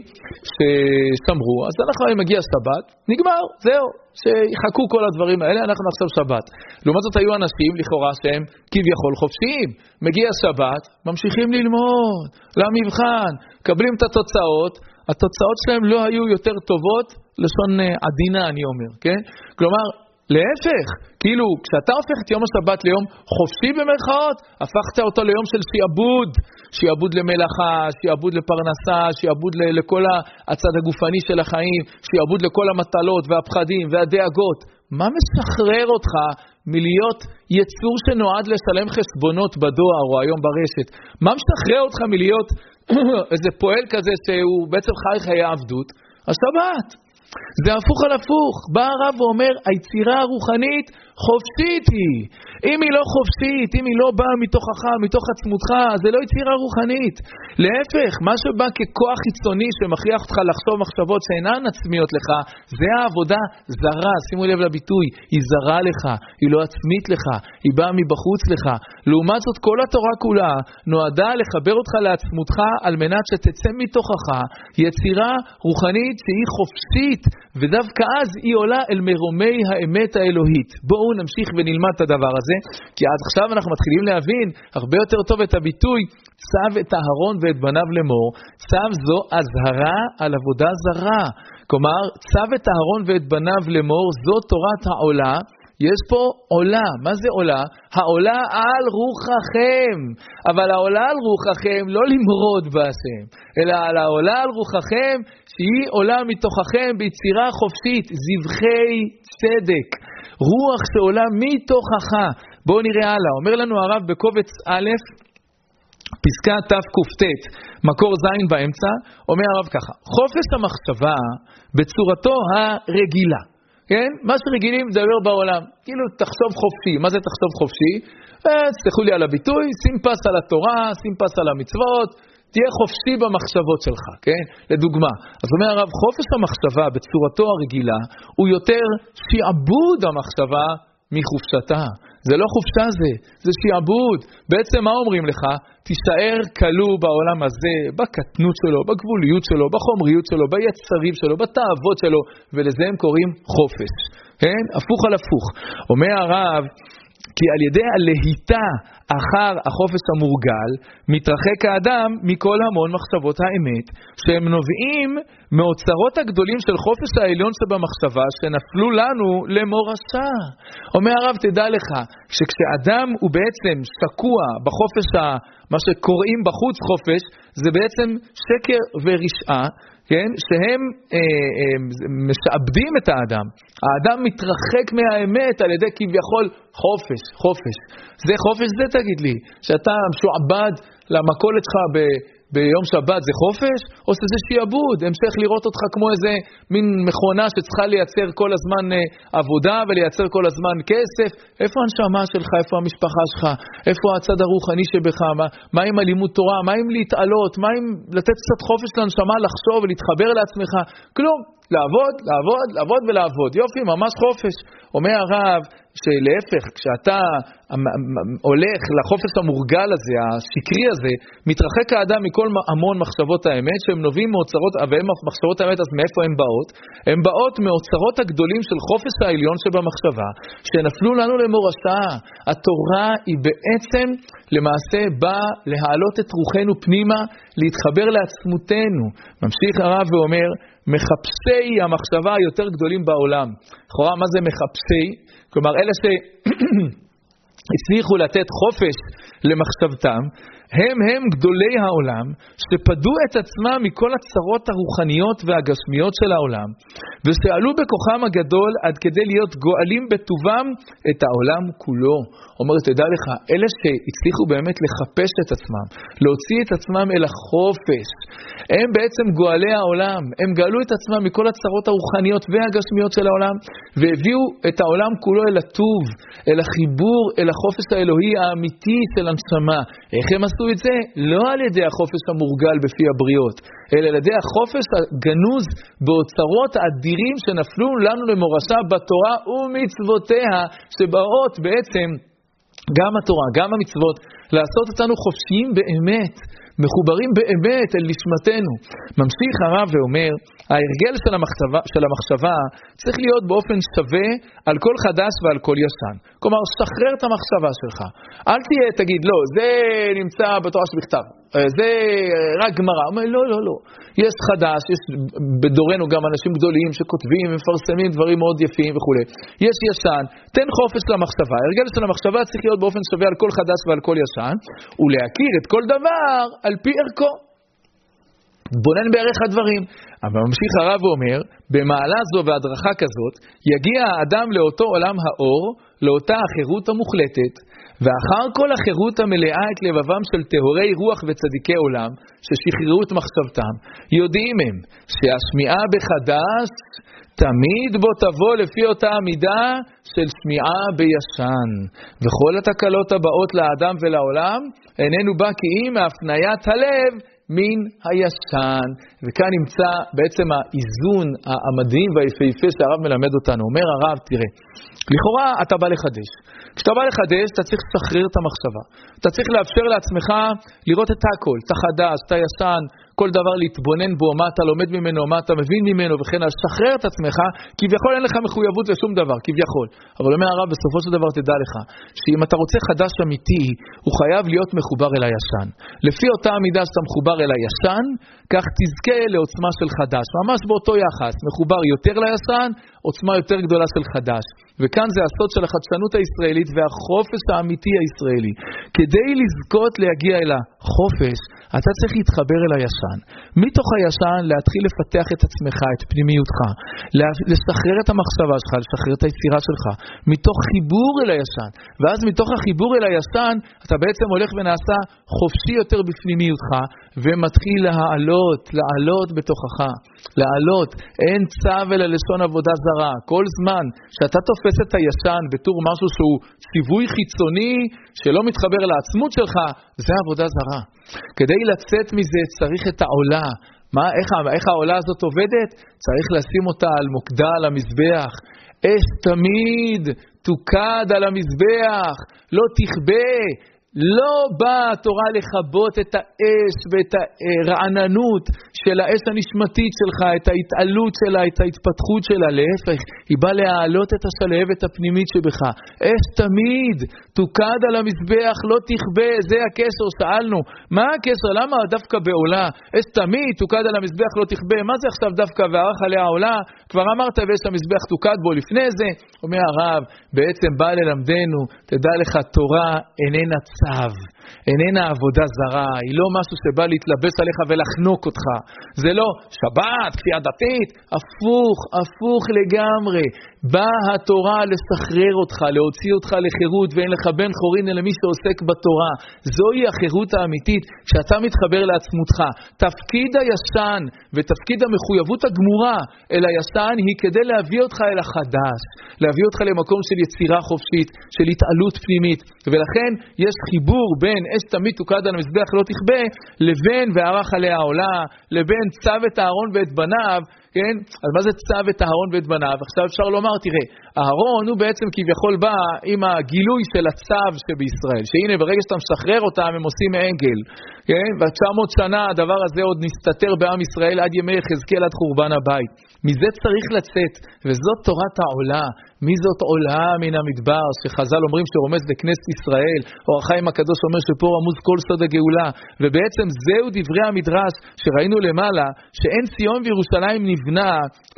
ששמרו, אז אנחנו מגיע שבת, נגמר, זהו. שיחכו כל הדברים האלה, אנחנו עכשיו שבת. לעומת זאת היו אנשים לכאורה שהם כביכול חופשיים. מגיע שבת, ממשיכים ללמוד, למבחן, קבלים את התוצאות שלהם לא היו יותר טובות, לשון עדינה אני אומר, כן? כלומר, להפך, כאילו כשאתה הופך את יום השבת ליום חופשי במרכאות, הפכת אותו ליום של שיעבוד למלאכה, שיעבוד לפרנסה, שיעבוד לכל הצד הגופני של החיים, שיעבוד לכל המטלות והפחדים והדאגות. מה משחרר אותך מלהיות יצור שנועד לשלם חשבונות בדואר או היום ברשת? מה משחרר אותך מלהיות איזה פועל כזה שהוא בעצם חי חיי עבדות? השבת. זה הפוך על הפוך. בא הרב ואומר, היצירה הרוחנית חופשית היא. אם היא לא חופשית, אם היא לא באה מתוכך, מתוך עצמותך, זה לא יצירה רוחנית. להפך, מה שבא ככוח חיצוני שמכריח אותך לחשוב מחשבות שאינן עצמיות לך, זה העבודה זרה. שימו לב לביטוי, היא זרה לך, היא לא עצמית לך, היא באה מבחוץ לך. לעומת זאת, כל התורה כולה נועדה לחבר אותך לעצמותך על מנת שתצא מתוכך יצירה רוחנית שהיא חופשית, ודווקא אז היא עולה אל מרומי האמת האלוהית. בואו נמשיך ונלמד את הדבר הזה, כי עד עכשיו אנחנו מתחילים להבין הרבה יותר טוב את הביטוי צו את אהרון ואת בניו לאמור. צו זו אזהרה על עבודה זרה. כלומר, צו את אהרון ואת בניו לאמור, זו תורת העולה, יש פה עולה. מה זה עולה? העולה על רוחכם. אבל העולה על רוחכם לא למרוד בהשם, אלא על העולה על רוחכם שהיא עולה מתוככם ביצירה חופשית, זבחי צדק, רוח שעולה מתוכך. בואו נראה הלאה. אומר לנו הרב בקובץ א', פסקה תק"ט, מקור זין באמצע, אומר הרב ככה: חופש המחשבה בצורתו הרגילה, כן? מה שרגילים לדבר בעולם, כאילו תחשוב חופשי. מה זה תחשוב חופשי? תסלחו לי על הביטוי, שים פס על התורה, שים פס על המצוות, תהיה חופשי במחשבות שלך, כן? לדוגמה, אז אומר הרב, חופש המחשבה בצורתו הרגילה הוא יותר שיעבוד המחשבה מחופשתה. זה לא חופשה, זה שיעבוד. בעצם מה אומרים לך? תישאר כלוא בעולם הזה, בקטנות שלו, בגבוליות שלו, בחומריות שלו, ביצרים שלו, בתאוות שלו, ולזה הם קוראים חופש. כן? הפוך על הפוך. אומר הרב, כי על ידי הלהיטה אחר החופש המורגל, מתרחק האדם מכל המון מחשבות האמת, שהם נובעים מאוצרות הגדולים של חופש העליון שבמחשבה, שנפלו לנו למורשה. אומר הרב, תדע לך, שכשאדם הוא בעצם שקוע בחופש, מה שקוראים בחוץ חופש, זה בעצם שקר ורשעה, כן? שהם משעבדים את האדם. האדם מתרחק מהאמת על ידי כביכול חופש. זה חופש זה, תגיד לי, שאתה משועבד למכולת שלך ביום שבת, זה חופש? או שזה שיעבוד, המשך לראות אותך כמו איזה מין מכונה שצריכה לייצר כל הזמן עבודה ולייצר כל הזמן כסף? איפה הנשמה שלך? איפה המשפחה שלך? איפה הצד הרוחני שבך? מה עם הלימוד תורה? מה עם להתעלות? מה עם לתת קצת חופש לנשמה לחשוב ולהתחבר לעצמך? כלום. לעבוד ולעבוד. יופי, ממש חופש. אומר הרב שלהפך, כשאתה הולך לחופש המורגל הזה, השקרי הזה, מתרחק האדם מכל המון מחשבות האמת, שהם נובעים מאוצרות, והן מחשבות האמת, אז מאיפה הן באות? הן באות מאוצרות הגדולים של חופש העליון שבמחשבה, שנפלו לנו למורשה. התורה היא בעצם למעשה באה להעלות את רוחנו פנימה, להתחבר לעצמותנו. ממשיך הרב ואומר, מחפשי המחשבה היותר גדולים בעולם. לכאורה, מה זה מחפשי? כלומר, אלה שהצליחו לתת חופש למחשבתם, הם גדולי העולם, שפדו את עצמם מכל הצרות הרוחניות והגשמיות של העולם, ושעלו בכוחם הגדול עד כדי להיות גואלים בטובם את העולם כולו. אומר, תדע לך, אלה שהצליחו באמת לחפש את עצמם, להוציא את עצמם אל החופש, הם בעצם גואלי העולם. הם גאלו את עצמם מכל הצרות הרוחניות והגשמיות של העולם, והביאו את העולם כולו אל הטוב, אל החיבור, אל החופש האלוהי האמיתי של הנשמה. איך הם עשו את זה? לא על ידי החופש המורגל בפי הבריות, אלא על ידי החופש הגנוז באוצרות האדירים שנפלו לנו למורשה בתורה ומצוותיה, שבאות בעצם גם התורה, גם המצוות, לעשות אותנו חופשיים באמת, מחוברים באמת אל נשמתנו. ממשיך הרב ואומר, ההרגל של המחשבה צריך להיות באופן שווה על כל חדש ועל כל ישן. כלומר, שחרר את המחשבה שלך. אל תגיד, לא, זה נמצא בתורה שבכתב, זה רק גמרא. אומר, לא. יש חדש, יש בדורנו גם אנשים גדולים שכותבים, מפרסמים דברים מאוד יפים וכו'. יש ישן, תן חופש למחשבה. ההרגל של המחשבה צריך להיות באופן שווה על כל חדש ועל כל ישן, ולהכיר את כל דבר על פי ערכו. בונן בערך הדברים. אבל ממשיך הרב ואומר, במעלה זו והדרכה כזאת, יגיע האדם לאותו עולם האור, לאותה החירות המוחלטת, ואחר כל החירות המלאה את לבבם של טהורי רוח וצדיקי עולם, ששחררו את מחשבתם, יודעים הם שהשמיעה בחדש תמיד בו תבוא לפי אותה המידה של שמיעה בישן. וכל התקלות הבאות לאדם ולעולם, איננו בא כי אם מהפניית הלב מן הישן. וכאן נמצא בעצם האיזון המדהים והיפהפה שהרב מלמד אותנו. אומר הרב, תראה, לכאורה אתה בא לחדש. כשאתה בא לחדש, אתה צריך לשחרר את המחשבה. אתה צריך לאפשר לעצמך לראות את הכל, את החדש, את הישן, כל דבר להתבונן בו, מה אתה לומד ממנו, מה אתה מבין ממנו, וכן, לשחרר את עצמך, כביכול אין לך מחויבות לשום דבר, כביכול. אבל אומר הרב, בסופו של דבר תדע לך, שאם אתה רוצה חדש אמיתי, הוא חייב להיות מחובר אל הישן. לפי אותה המידה שאתה מחובר אל הישן, כך תזכה לעוצמה של חדש. ממש באותו יחס, מחובר יותר לישן, עוצמה יותר גדולה של חדש. וכאן זה הסוד של החדשנות הישראלית והחופש האמיתי הישראלי. כדי לזכות להגיע אל החופש, אתה צריך להתחבר אל הישן. מתוך הישן להתחיל לפתח את עצמך, את פנימיותך, לשחרר את המחשבה שלך, לשחרר את היצירה שלך, מתוך חיבור אל הישן. ואז מתוך החיבור אל הישן, אתה בעצם הולך ונעשה חופשי יותר בפנימיותך, ומתחיל לעלות בתוכך. לעלות. אין צו אלא לשון עבודה זרה. כל זמן שאתה תופס את הישן בתור משהו שהוא ציווי חיצוני, שלא מתחבר לעצמות שלך, זה עבודה זרה. כדי לצאת מזה צריך את העולה. איך העולה הזאת עובדת? צריך לשים אותה על מוקדה, על המזבח. אש תמיד תוקד על המזבח, לא תכבה. לא באה התורה לחבות את האש ואת הרעננות של האש הנשמתית שלך, את ההתעלות שלה, את ההתפתחות שלה. להפך, היא באה להעלות את השלהבת הפנימית שבך. אש תמיד תוקד על המזבח, לא תכבה. זה הקשר, שאלנו. מה הקשר? למה דווקא בעולה? אש תמיד תוקד על המזבח, לא תכבה. מה זה עכשיו דווקא וערך עליה העולה? כבר אמרת ואש המזבח תוקד בו לפני זה. אומר הרב, בעצם בא ללמדנו, תדע לך, תורה איננה צו, איננה עבודה זרה, היא לא משהו שבא להתלבש עליך ולחנוק אותך. זה לא שבת, כפייה דתית, הפוך לגמרי. באה התורה לשחרר אותך, להוציא אותך לחירות, ואין לך בן חורין אלא מי שעוסק בתורה. זוהי החירות האמיתית, כשאתה מתחבר לעצמותך. תפקיד הישן ותפקיד המחויבות הגמורה אל הישן היא כדי להביא אותך אל החדש, להביא אותך למקום של יצירה חופשית, של התעלות פנימית. ולכן יש חיבור בין אש תמיד תוקד על המזבח לא תכבה, לבין וערך עליה העולה, לבין צו את הארון ואת בניו. כן? אז מה זה צו את הארון ואת בניו? עכשיו אפשר לומר, תראה, הארון הוא בעצם כביכול בא עם הגילוי של הצו שבישראל, שהנה ברגע שאתה משחרר אותם הם עושים עגל, כן? ו900 שנה הדבר הזה עוד נסתתר בעם ישראל עד ימי יחזקאל, עד חורבן הבית. מזה צריך לצאת, וזאת תורת העולה. מי זאת עולה מן המדבר, שחז"ל אומרים שרומז לכנסת ישראל, אור החיים הקדוש אומר שפה רמוז כל סוד הגאולה, ובעצם זהו דברי המדרש שראינו למעלה, שאין ציון וירושלים נבנה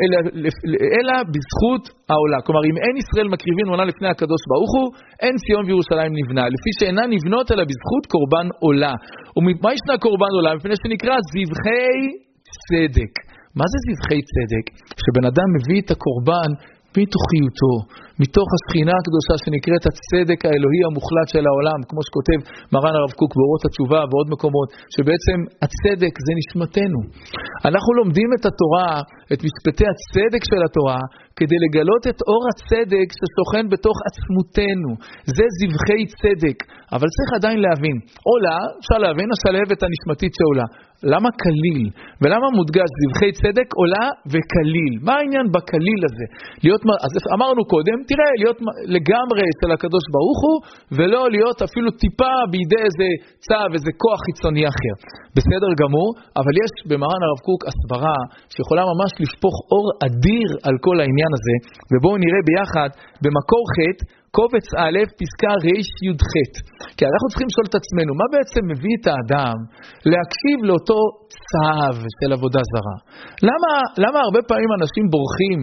אלא בזכות העולה. כלומר, אם אין ישראל מקריבים עולה לפני הקדוש ברוך הוא, אין ציון וירושלים נבנה, לפי שאינה נבנות אלא בזכות קורבן עולה. ומה ישנה קורבן עולה? מפני שנקרא זבחי צדק. מה זה זבחי צדק? שבן אדם מביא את הקורבן מתוכיותו, מתוך השכינה הקדושה שנקראת הצדק האלוהי המוחלט של העולם, כמו שכותב מרן הרב קוק באורות התשובה ועוד מקומות, שבעצם הצדק זה נשמתנו. אנחנו לומדים את התורה, את משפטי הצדק של התורה, כדי לגלות את אור הצדק ששוכן בתוך עצמותנו. זה זבחי צדק. אבל צריך עדיין להבין, עולה, אפשר להבין, השלהבת הנשמתית שעולה. למה כליל? ולמה מודגש זבחי צדק עולה וכליל? מה העניין בכליל הזה? אז אמרנו קודם, תראה, להיות לגמרי אצל הקדוש ברוך הוא, ולא להיות אפילו טיפה בידי איזה צו, איזה כוח חיצוני אחר. בסדר גמור, אבל יש במרן הרב קוק הסברה שיכולה ממש לשפוך אור אדיר על כל העניין הזה, ובואו נראה ביחד במקור ח' קובץ א' פסקה ר' י' ח'. כי אנחנו צריכים לשאול את עצמנו, מה בעצם מביא את האדם להקשיב לאותו צו של עבודה זרה? למה הרבה פעמים אנשים בורחים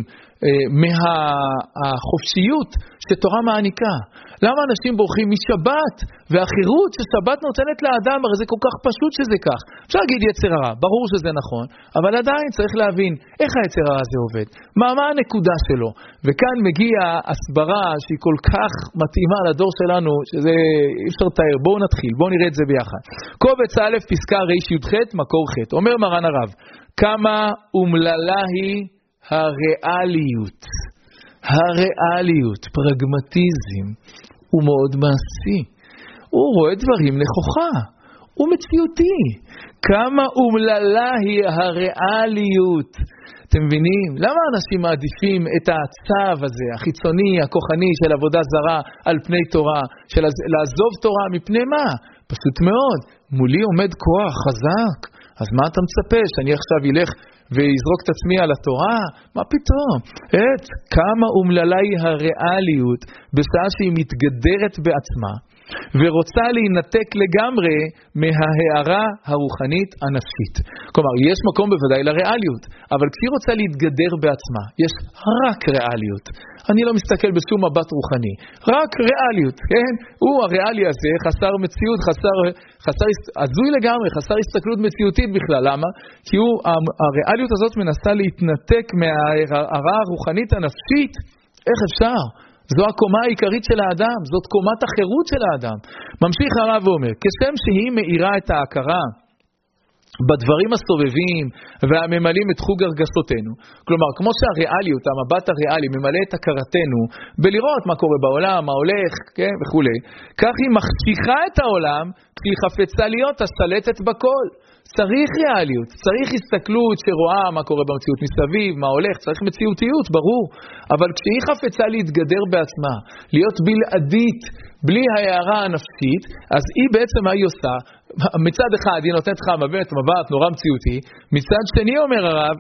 מהחופשיות שתורה מעניקה? למה אנשים בורחים משבת והחירות ששבת נותנת לאדם? הרי זה כל כך פשוט שזה כך. אפשר להגיד יצר הרע, ברור שזה נכון, אבל עדיין צריך להבין איך היצר הרע הזה עובד, מה הנקודה שלו. וכאן מגיעה הסברה שהיא כל כך מתאימה לדור שלנו, שזה אי אפשר לתאר. בואו נתחיל, בואו נראה את זה ביחד. קובץ א' פסקה ר' י' ח' מקור ח'. אומר מרן הרב, כמה אומללה היא הריאליות. הריאליות, פרגמטיזם, הוא מאוד מעשי. הוא רואה דברים נכוחה. הוא מציאותי. כמה אומללה היא הריאליות. אתם מבינים? למה אנשים מעדיפים את הצו הזה, החיצוני, הכוחני של עבודה זרה על פני תורה, של לעזוב תורה מפני מה? פשוט מאוד. מולי עומד כוח חזק. אז מה אתה מצפה? שאני עכשיו ילך ויזרוק את עצמי על התורה? מה פתאום? כמה אומללה היא הריאליות בשעה שהיא מתגדרת בעצמה, ורוצה להינתק לגמרי מההערה הרוחנית הנפשית. כלומר, יש מקום בוודאי לריאליות, אבל כשהיא רוצה להתגדר בעצמה, יש רק ריאליות. אני לא מסתכל בשום מבט רוחני, רק ריאליות, כן? הוא הריאלי הזה חסר מציאות, הזוי לגמרי, חסר הסתכלות מציאותית בכלל. למה? כי הריאליות הזאת מנסה להתנתק מההערה הרוחנית הנפשית. איך אפשר? זו הקומה העיקרית של האדם, זאת קומת החירות של האדם. ממשיך הרב ואומר, כשם שהיא מאירה את ההכרה בדברים הסובבים והממלאים את חוג הרגשותינו, כלומר, כמו שהריאליות, המבט הריאלי ממלא את הכרתנו בלראות מה קורה בעולם, מה הולך, כן, וכו', כך היא מחשיכה את העולם כשהיא חפצה להיות השלטת בכל. צריך ריאליות, צריך הסתכלות שרואה מה קורה במציאות מסביב, מה הולך, צריך מציאותיות, ברור. אבל כשהיא חפצה להתגדר בעצמה, להיות בלעדית, בלי ההערה הנפשית, אז היא בעצם מה היא עושה? מצד אחד היא נותנת לך מבט נורא מציאותי, מצד שני אומר הרב,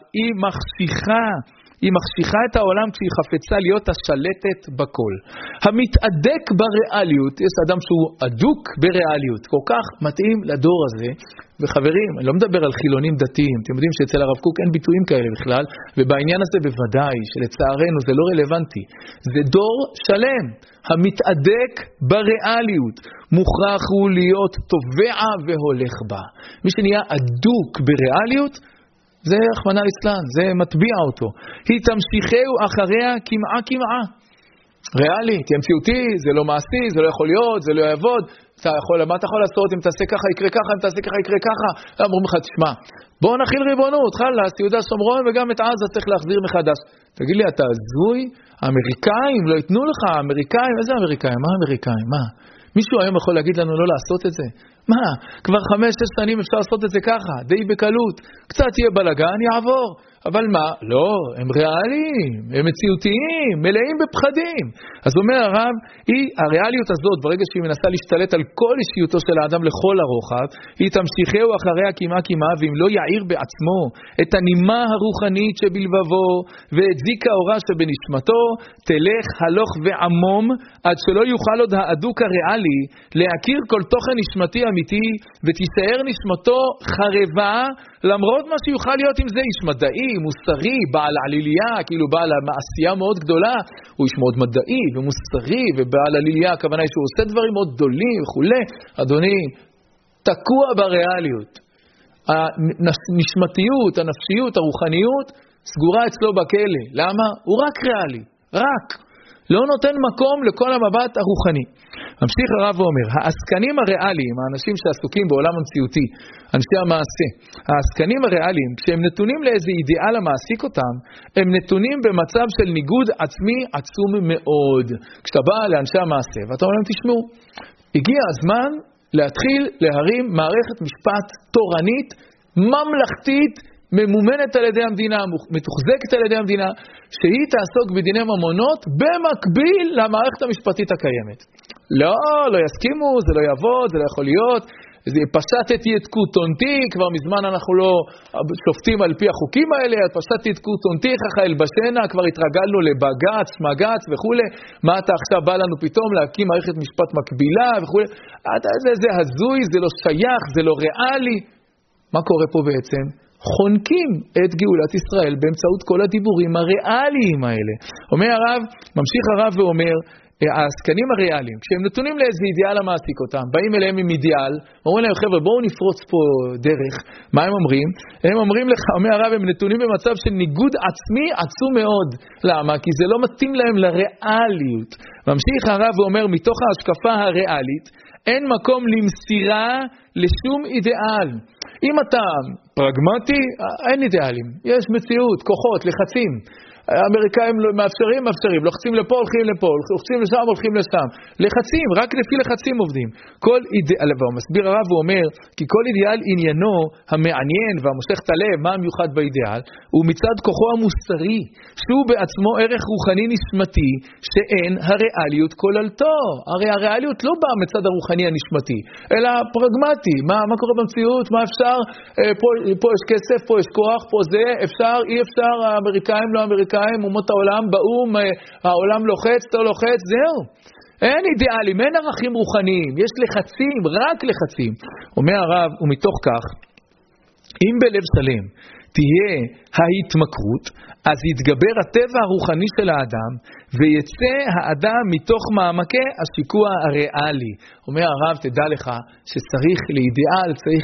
היא מחשיכה את העולם כשהיא חפצה להיות השלטת בכל. המתעדק בריאליות, יש אדם שהוא עדוק בריאליות, כל כך מתאים לדור הזה. וחברים, אני לא מדבר על חילונים דתיים, אתם יודעים שאצל הרב קוק אין ביטויים כאלה בכלל, ובעניין הזה בוודאי, שלצערנו זה לא רלוונטי. זה דור שלם, המתעדק בריאליות, מוכרח הוא להיות תובע והולך בה. מי שנהיה עדוק בריאליות, זה רחמנא ליצלן, זה מטביע אותו. היא תמשיכהו אחריה כמעה. ריאלית, מציאותי, זה לא מעשי, זה לא יכול להיות, זה לא יעבוד. מה אתה יכול לעשות? אם תעשה ככה יקרה ככה, אם תעשה ככה יקרה ככה. אמרו לך, תשמע, בואו נחיל ריבונות, חלאס, יהודה שומרון וגם את עזה צריך להחזיר מחדש. תגיד לי, אתה הזוי? האמריקאים לא ייתנו לך, האמריקאים, איזה אמריקאים? מה האמריקאים? מה? מישהו היום יכול להגיד לנו לא לעשות את זה? מה? כבר 5-6 שנים אפשר לעשות את זה ככה, די בקלות. קצת יהיה בלגן, יעבור. אבל מה? לא, הם ריאליים, הם מציאותיים, מלאים בפחדים. אז אומר הרב, הריאליות הזאת, ברגע שהיא מנסה להשתלט על כל אישיותו של האדם לכל הרוחב, היא תמשיכהו אחריה כמעה, ואם לא יעיר בעצמו את הנימה הרוחנית שבלבבו, ואת זיק האורה שבנשמתו, תלך הלוך ועמום, עד שלא יוכל עוד האדוק הריאלי להכיר כל תוכן נשמתי אמיתי, ותישאר נשמתו חרבה, למרות מה שיוכל להיות עם זה איש מדעי, מוסרי, בעל עליליה, כאילו בעל מעשייה מאוד גדולה, הוא איש מאוד מדעי ומוסרי, ובעל עליליה, הכוונה היא שהוא עושה דברים מאוד גדולים וכו'. אדוני, תקוע בריאליות. הנשמתיות, הנפשיות, הרוחניות, סגורה אצלו בכלא. למה? הוא רק ריאלי, רק. לא נותן מקום לכל המבט הרוחני. ממשיך הרב ואומר, העסקנים הריאליים, האנשים שעסוקים בעולם המציאותי, אנשי המעשה, העסקנים הריאליים, כשהם נתונים לאיזה אידיאל המעסיק אותם, הם נתונים במצב של ניגוד עצמי עצום מאוד. כשאתה בא לאנשי המעשה, ואתה אומר להם, תשמעו, הגיע הזמן להתחיל להרים מערכת משפט תורנית, ממלכתית, ממומנת על ידי המדינה, מתוחזקת על ידי המדינה, שהיא תעסוק בדיני ממונות במקביל למערכת המשפטית הקיימת. לא יסכימו, זה לא יעבוד, זה לא יכול להיות, זה פשטתי את קוטונתי, כבר מזמן אנחנו לא שופטים על פי החוקים האלה, פשטתי את קוטונתי, ככה אלבשנה, כבר התרגלנו לבגץ, שמגץ וכו'. מה אתה עכשיו בא לנו פתאום להקים מערכת משפט מקבילה וכו'. זה הזוי, זה לא שייך, זה לא ריאלי. מה קורה פה בעצם? חונקים את גאולת ישראל באמצעות כל הדיבורים הריאליים האלה. אומר הרב, ממשיך הרב ואומר, העסקנים הריאליים, כשהם נתונים לאיזה אידיאל המעסיק אותם, באים אליהם עם אידיאל, אומרים להם, חבר'ה, בואו נפרוץ פה דרך. מה הם אומרים? הם אומרים לך, אומר הרב, הם נתונים במצב של ניגוד עצמי עצום מאוד. למה? כי זה לא מתאים להם לריאליות. ממשיך הרב ואומר, מתוך ההשקפה הריאלית, אין מקום למסירה לשום אידיאל. אם אתה פרגמטי, אין אידיאלים. יש מציאות, כוחות, לחצים. האמריקאים מאפשרים, לוחצים לפה, הולכים לפה, לוחצים לשם, הולכים לשם. לחצים, רק לפי לחצים עובדים. כל אידיאל, ומסביר הרב ואומר, כי כל אידיאל עניינו המעניין והמושך את הלב, מה המיוחד באידיאל, הוא מצד כוחו המוסרי, שהוא בעצמו ערך רוחני נשמתי, שאין הריאליות כוללתו. הרי הריאליות לא באה מצד הרוחני הנשמתי, אלא פרגמטי. מה קורה במציאות? מה אפשר? פה יש כסף, פה יש כוח, פה זה, אפשר, אי אפשר, האמריקאים לא אמריקאים, אומות העולם באום, העולם לוחץ, לא לוחץ, זהו. אין אידיאלים, אין ערכים רוחניים, יש לחצים, רק לחצים. אומר הרב, ומתוך כך, אם בלב שלם תהיה ההתמכרות, אז יתגבר הטבע הרוחני של האדם, ויצא האדם מתוך מעמקי השיקוע הריאלי. אומר הרב, תדע לך שצריך לאידיאל, צריך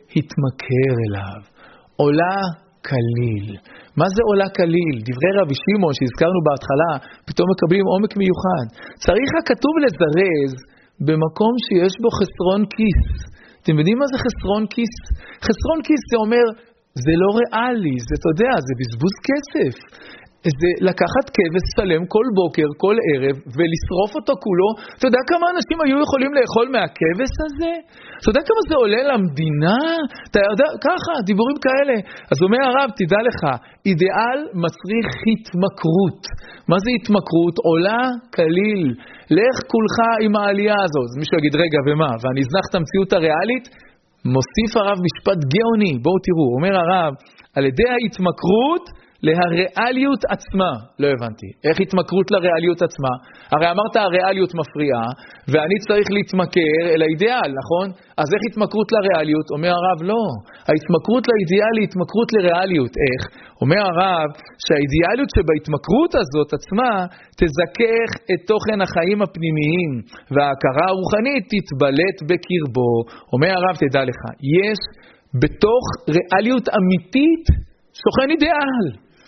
להתמכר אליו. עולה קליל. מה זה עולה קליל? דברי רבי שמעון שהזכרנו בהתחלה, פתאום מקבלים עומק מיוחד. צריך הכתוב לזרז במקום שיש בו חסרון כיס. אתם יודעים מה זה חסרון כיס? חסרון כיס זה אומר, זה לא ריאלי, זה, אתה יודע, זה בזבוז כסף. זה לקחת כבש שלם כל בוקר, כל ערב, ולשרוף אותו כולו. אתה יודע כמה אנשים היו יכולים לאכול מהכבש הזה? אתה יודע כמה זה עולה למדינה? אתה יודע, ככה, דיבורים כאלה. אז אומר הרב, תדע לך, אידיאל מצריך התמכרות. מה זה התמכרות? עולה קליל. לך כולך עם העלייה הזאת. אז מישהו יגיד, רגע, ומה? ואני אזנח את המציאות הריאלית? מוסיף הרב משפט גאוני. בואו תראו, אומר הרב, על ידי ההתמכרות, להריאליות עצמה. לא הבנתי. איך התמכרות לריאליות עצמה? הרי אמרת הריאליות מפריעה, ואני צריך להתמכר אל האידיאל, נכון? אז איך התמכרות לריאליות? אומר הרב, לא. ההתמכרות לאידיאל היא התמכרות לריאליות. איך? אומר הרב שהאידיאליות שבהתמכרות הזאת עצמה תזכך את תוכן החיים הפנימיים, וההכרה הרוחנית תתבלט בקרבו. אומר הרב, תדע לך, יש בתוך ריאליות אמיתית שוכן אידיאל.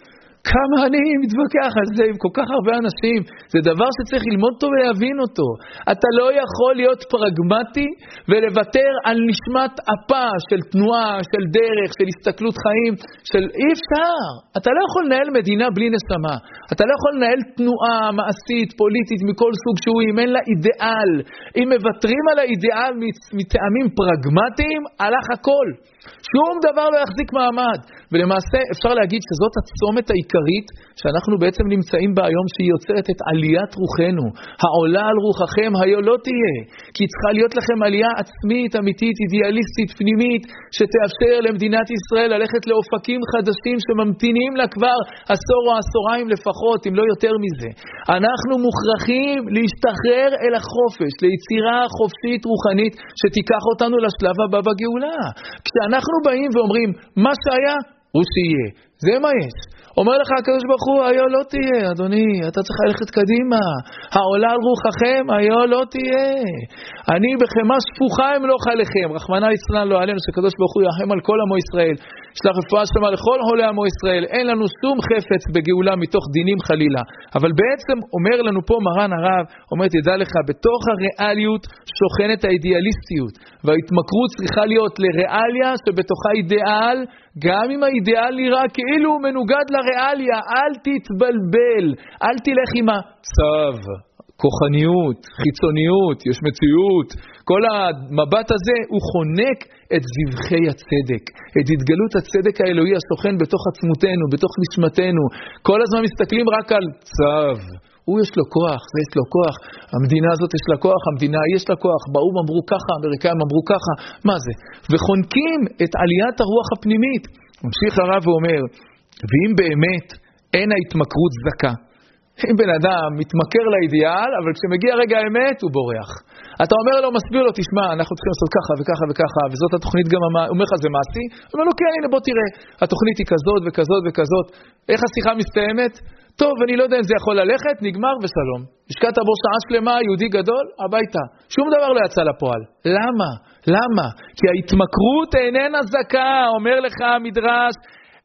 כמה אני מתווכח על זה עם כל כך הרבה אנשים. זה דבר שצריך ללמוד אותו ולהבין אותו. אתה לא יכול להיות פרגמטי ולוותר על נשמת אפה של תנועה, של דרך, של הסתכלות חיים, של אי אפשר. אתה לא יכול לנהל מדינה בלי נשמה. אתה לא יכול לנהל תנועה מעשית, פוליטית, מכל סוג שהוא, אם אין לה אידיאל. אם מוותרים על האידיאל מטעמים פרגמטיים, הלך הכל. שום דבר לא יחזיק מעמד. ולמעשה אפשר להגיד שזאת הצומת העיקרית שאנחנו בעצם נמצאים בה היום, שהיא יוצרת את עליית רוחנו. העולה על רוחכם היו לא תהיה, כי צריכה להיות לכם עלייה עצמית, אמיתית, אידיאליסטית, פנימית, שתאפשר למדינת ישראל ללכת לאופקים חדשים שממתינים לה כבר עשור או עשוריים לפחות, אם לא יותר מזה. אנחנו מוכרחים להשתחרר אל החופש, ליצירה חופשית רוחנית שתיקח אותנו לשלב הבא בגאולה. כשאנחנו באים ואומרים מה שהיה הוא שיהיה, זה מה יש. אומר לך הקדוש ברוך הוא, היה לא תהיה, אדוני, אתה צריך ללכת קדימה. העולה על רוחכם, היה לא תהיה. אני בחמה שפוכה אמלוך עליכם, רחמנא ליצלן לא עלינו, שקדוש ברוך הוא ירחם על כל עמו ישראל. שלח רפואה שלמה לכל עולי עמו ישראל. אין לנו שום חפץ בגאולה מתוך דינים חלילה. אבל בעצם אומר לנו פה מרן הרב, אומר תדע לך, בתוך הריאליות שוכנת האידיאליסטיות. וההתמכרות צריכה להיות לריאליה שבתוכה אידיאל, גם אם האידיאל נראה כאילו הוא מנוגד לריאליה, אל תתבלבל, אל תלך עם הצו, כוחניות, חיצוניות, יש מציאות. כל המבט הזה הוא חונק את זבחי הצדק, את התגלות הצדק האלוהי השוכן בתוך עצמותנו, בתוך נשמתנו. כל הזמן מסתכלים רק על צו. הוא יש לו כוח, זה יש לו כוח, המדינה הזאת יש לה כוח, המדינה יש לה כוח, באום אמרו ככה, האמריקאים אמרו ככה, מה זה? וחונקים את עליית הרוח הפנימית. ממשיך הרב ואומר, ואם באמת אין ההתמכרות זכה, אם בן אדם מתמכר לאידיאל, אבל כשמגיע רגע האמת הוא בורח. אתה אומר לו, מסביר לו, תשמע, אנחנו צריכים לעשות ככה וככה וככה, וזאת התוכנית גם, הוא אומר לך, זה מעשי? הוא אומר לו, כן, הנה בוא תראה, התוכנית היא כזאת וכזאת וכזאת. איך השיחה מסתיימת? טוב, אני לא יודע אם זה יכול ללכת, נגמר ושלום. השקעת בו שעה שלמה, יהודי גדול, הביתה. שום דבר לא יצא לפועל. למה? למה? כי ההתמכרות איננה זכה, אומר לך המדרש,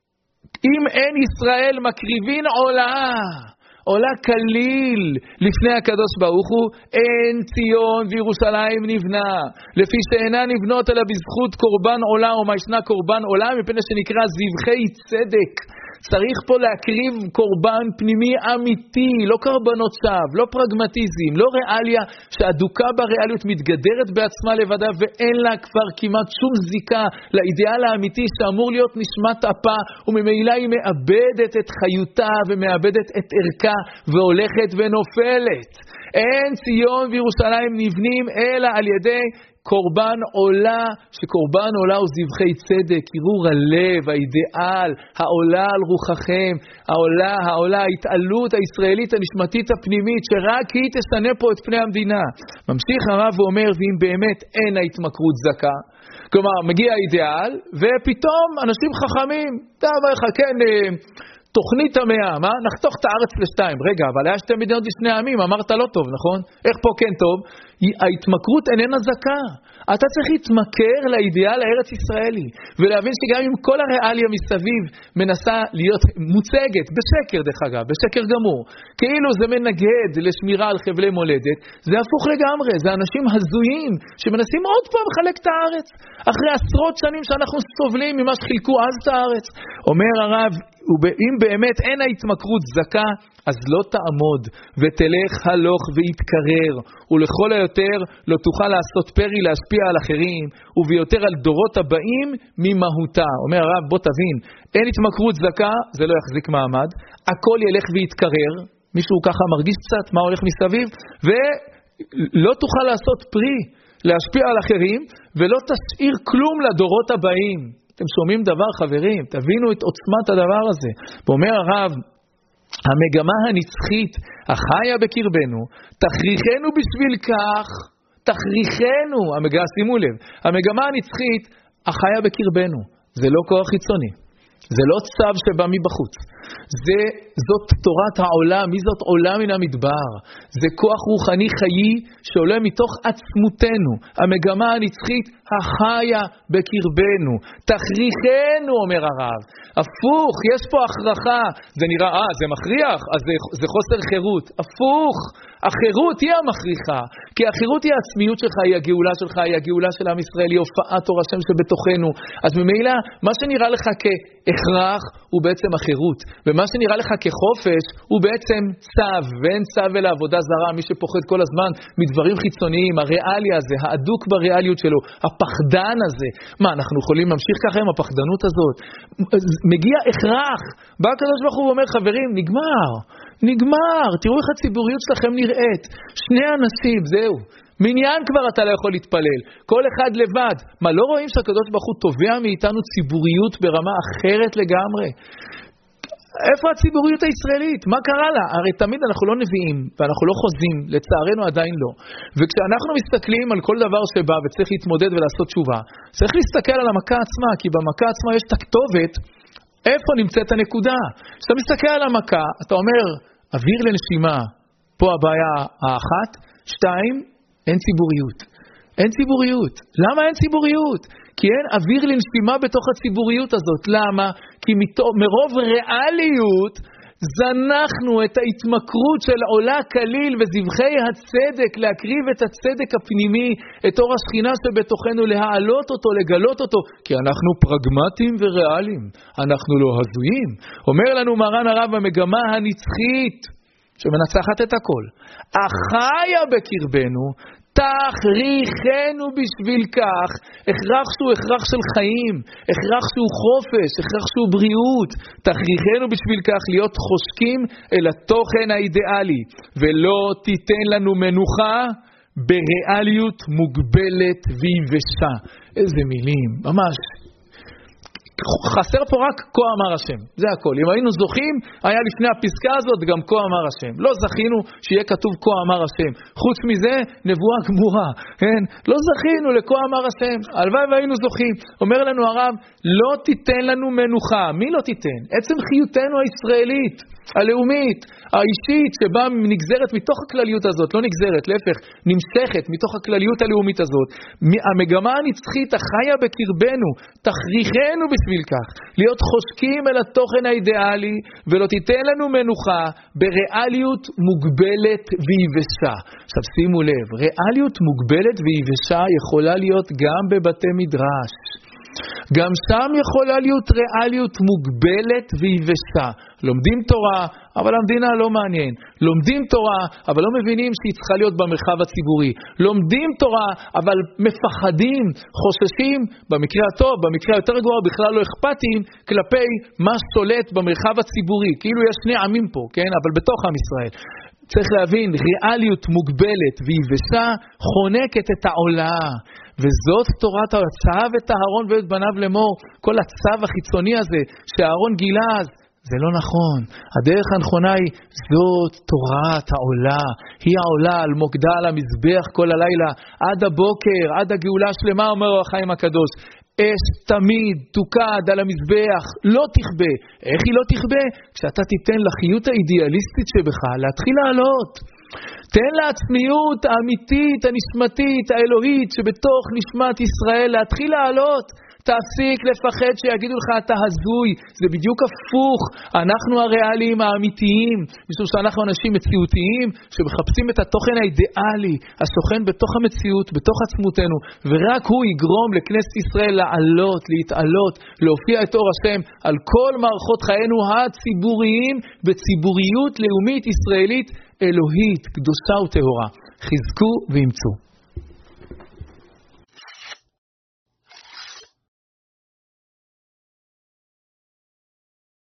אם אין ישראל מקריבין עולה, עולה קליל לפני הקדוש ברוך הוא, אין ציון וירושלים נבנה, לפי שאינה נבנות אלא בזכות קורבן עולה, או מה ישנה קורבן עולה, מפני שנקרא זבחי צדק. צריך פה להקריב קורבן פנימי אמיתי, לא קורבנות שווא, לא פרגמטיזם, לא ריאליה שהדוקה בריאליות מתגדרת בעצמה לבדה ואין לה כבר כמעט שום זיקה לאידיאל האמיתי שאמור להיות נשמת אפה, וממילא היא מאבדת את חיותה ומאבדת את ערכה והולכת ונופלת. אין ציון וירושלים נבנים אלא על ידי קורבן עולה, שקורבן עולה הוא זבחי צדק, ערעור הלב, האידיאל, העולה על רוחכם, העולה, ההתעלות הישראלית הנשמתית הפנימית, שרק היא תשנה פה את פני המדינה. ממשיך הרב ואומר, ואם באמת אין ההתמכרות זכה, כלומר, מגיע האידיאל, ופתאום אנשים חכמים, כן, תוכנית המאה, מה? נחתוך את הארץ לשתיים. רגע, אבל היה שתי מדינות לשני העמים, אמרת לא טוב, נכון? איך פה כן טוב? ההתמכרות איננה זכה. אתה צריך להתמכר לאידיאל הארץ ישראלי, ולהבין שגם אם כל הריאליה מסביב מנסה להיות מוצגת, בשקר דרך אגב, בשקר גמור, כאילו זה מנגד לשמירה על חבלי מולדת, זה הפוך לגמרי, זה אנשים הזויים שמנסים עוד פעם לחלק את הארץ, אחרי עשרות שנים שאנחנו סובלים ממה שחילקו אז את הארץ. אומר הרב, אם באמת אין ההתמכרות זכה, אז לא תעמוד ותלך הלוך ויתקרר, ולכל היותר לא תוכל לעשות פרי להשפיע על אחרים, וביותר על דורות הבאים ממהותה. אומר הרב, בוא תבין, אין התמכרות זכה, זה לא יחזיק מעמד, הכל ילך ויתקרר, מישהו ככה מרגיש קצת מה הולך מסביב, ולא תוכל לעשות פרי להשפיע על אחרים, ולא תשאיר כלום לדורות הבאים. אתם שומעים דבר חברים, תבינו את עוצמת הדבר הזה. ואומר הרב, המגמה הנצחית החיה בקרבנו, תכריחנו בשביל כך, תכריחנו, שימו לב, המגמה הנצחית החיה בקרבנו, זה לא כוח חיצוני, זה לא צו שבא מבחוץ, זאת תורת העולם. מי זאת עולם מן המדבר? זה כוח רוחני חיי שעולה מתוך עצמותנו, המגמה הנצחית החיה בקרבנו, תכריחנו, אומר הרב. הפוך, יש פה הכרחה. זה נראה, זה מכריח, אז זה חוסר חירות. הפוך, החירות היא המכריחה, כי החירות היא העצמיות שלך, היא הגאולה שלך, היא הגאולה של עם ישראל, היא הופעת אור השם שבתוכנו. אז ממילא, מה שנראה לך כהכרח הוא בעצם החירות, ומה שנראה לך כחופש הוא בעצם צו, ואין צו אל העבודה זרה. מי שפוחד כל הזמן מדברים חיצוניים, הריאלי הזה, האדוק בריאליות שלו, הפחדן הזה. מה, אנחנו יכולים להמשיך ככה עם הפחדנות הזאת? מגיע הכרח, בא הקדוש ברוך הוא ואומר, חברים, נגמר, תראו איך הציבוריות שלכם נראית, שני אנשים, זהו, מניין כבר אתה לא יכול להתפלל, כל אחד לבד. מה, לא רואים שהקדוש ברוך הוא תובע מאיתנו ציבוריות ברמה אחרת לגמרי? איפה הציבוריות הישראלית? מה קרה לה? הרי תמיד אנחנו לא נביאים, ואנחנו לא חוזים, לצערנו עדיין לא. וכשאנחנו מסתכלים על כל דבר שבא וצריך להתמודד ולעשות תשובה, צריך להסתכל על המכה עצמה, כי במכה עצמה יש את הכתובת, איפה נמצאת הנקודה? כשאתה מסתכל על המכה, אתה אומר, אוויר לנשימה, פה הבעיה האחת, 2, אין ציבוריות. אין ציבוריות. למה אין ציבוריות? כי אין אוויר לנשימה בתוך הציבוריות הזאת. למה? כי מרוב ריאליות זנחנו את ההתמכרות של עולה כליל וזבחי הצדק, להקריב את הצדק הפנימי, את אור השכינה שבתוכנו, להעלות אותו, לגלות אותו, כי אנחנו פרגמטיים וריאליים, אנחנו לא הזויים. אומר לנו מרן הרב, המגמה הנצחית שמנצחת את הכל, החיה בקרבנו, תכריחנו בשביל כך. הכרח שהוא הכרח של חיים, הכרח שהוא חופש, הכרח שהוא בריאות. תכריחנו בשביל כך להיות חושקים אל התוכן האידיאלי, ולא תיתן לנו מנוחה בריאליות מוגבלת ויבשה. איזה מילים, ממש. חסר פה רק כה אמר השם, זה הכל. אם היינו זוכים, היה לפני הפסקה הזאת גם כה אמר השם. לא זכינו שיהיה כתוב כה אמר השם. חוץ מזה, נבואה גמורה. כן? לא זכינו לכה אמר השם. הלוואי והיינו זוכים. אומר לנו הרב, לא תיתן לנו מנוחה. מי לא תיתן? עצם חיותנו הישראלית, הלאומית, האישית, שבה נגזרת מתוך הכלליות הזאת, לא נגזרת, להפך, נמשכת מתוך הכלליות הלאומית הזאת. המגמה הנצחית החיה בקרבנו, תכריחנו בשביל כך, להיות חושקים אל התוכן האידיאלי, ולא תיתן לנו מנוחה בריאליות מוגבלת ויבשה. עכשיו שימו לב, ריאליות מוגבלת ויבשה יכולה להיות גם בבתי מדרש. גם שם יכולה להיות ריאליות מוגבלת ויבשה. לומדים תורה, אבל המדינה לא מעניין. לומדים תורה, אבל לא מבינים שהיא צריכה להיות במרחב הציבורי. לומדים תורה, אבל מפחדים, חוששים, במקרה הטוב, במקרה יותר גרוע, בכלל לא אכפתים, כלפי מה שולט במרחב הציבורי. כאילו יש שני עמים פה, כן? אבל בתוך עם ישראל. צריך להבין, ריאליות מוגבלת ויבשה חונקת את העולה. וזאת תורת הצו את אהרון ואת בניו לאמור. כל הצו החיצוני הזה שאהרון גילה אז, זה לא נכון. הדרך הנכונה היא, זאת תורת העולה. היא העולה על מוקדה על המזבח כל הלילה, עד הבוקר, עד הגאולה השלמה, אומר החיים הקדוש. אש תמיד תוקד על המזבח, לא תכבה. איך היא לא תכבה? כשאתה תיתן לחיות האידיאליסטית שבך להתחיל לעלות. תן לעצמיות האמיתית, הנשמתית, האלוהית שבתוך נשמת ישראל להתחיל לעלות. תפסיק לפחד שיגידו לך אתה הזוי, זה בדיוק הפוך. אנחנו הריאליים האמיתיים, משום שאנחנו אנשים מציאותיים שמחפשים את התוכן האידיאלי השוכן בתוך המציאות, בתוך עצמותנו, ורק הוא יגרום לכנסת ישראל לעלות, להתעלות, להופיע את אור השם על כל מערכות חיינו הציבוריים בציבוריות לאומית ישראלית אלוהית, קדושה וטהורה. חזקו ואמצו.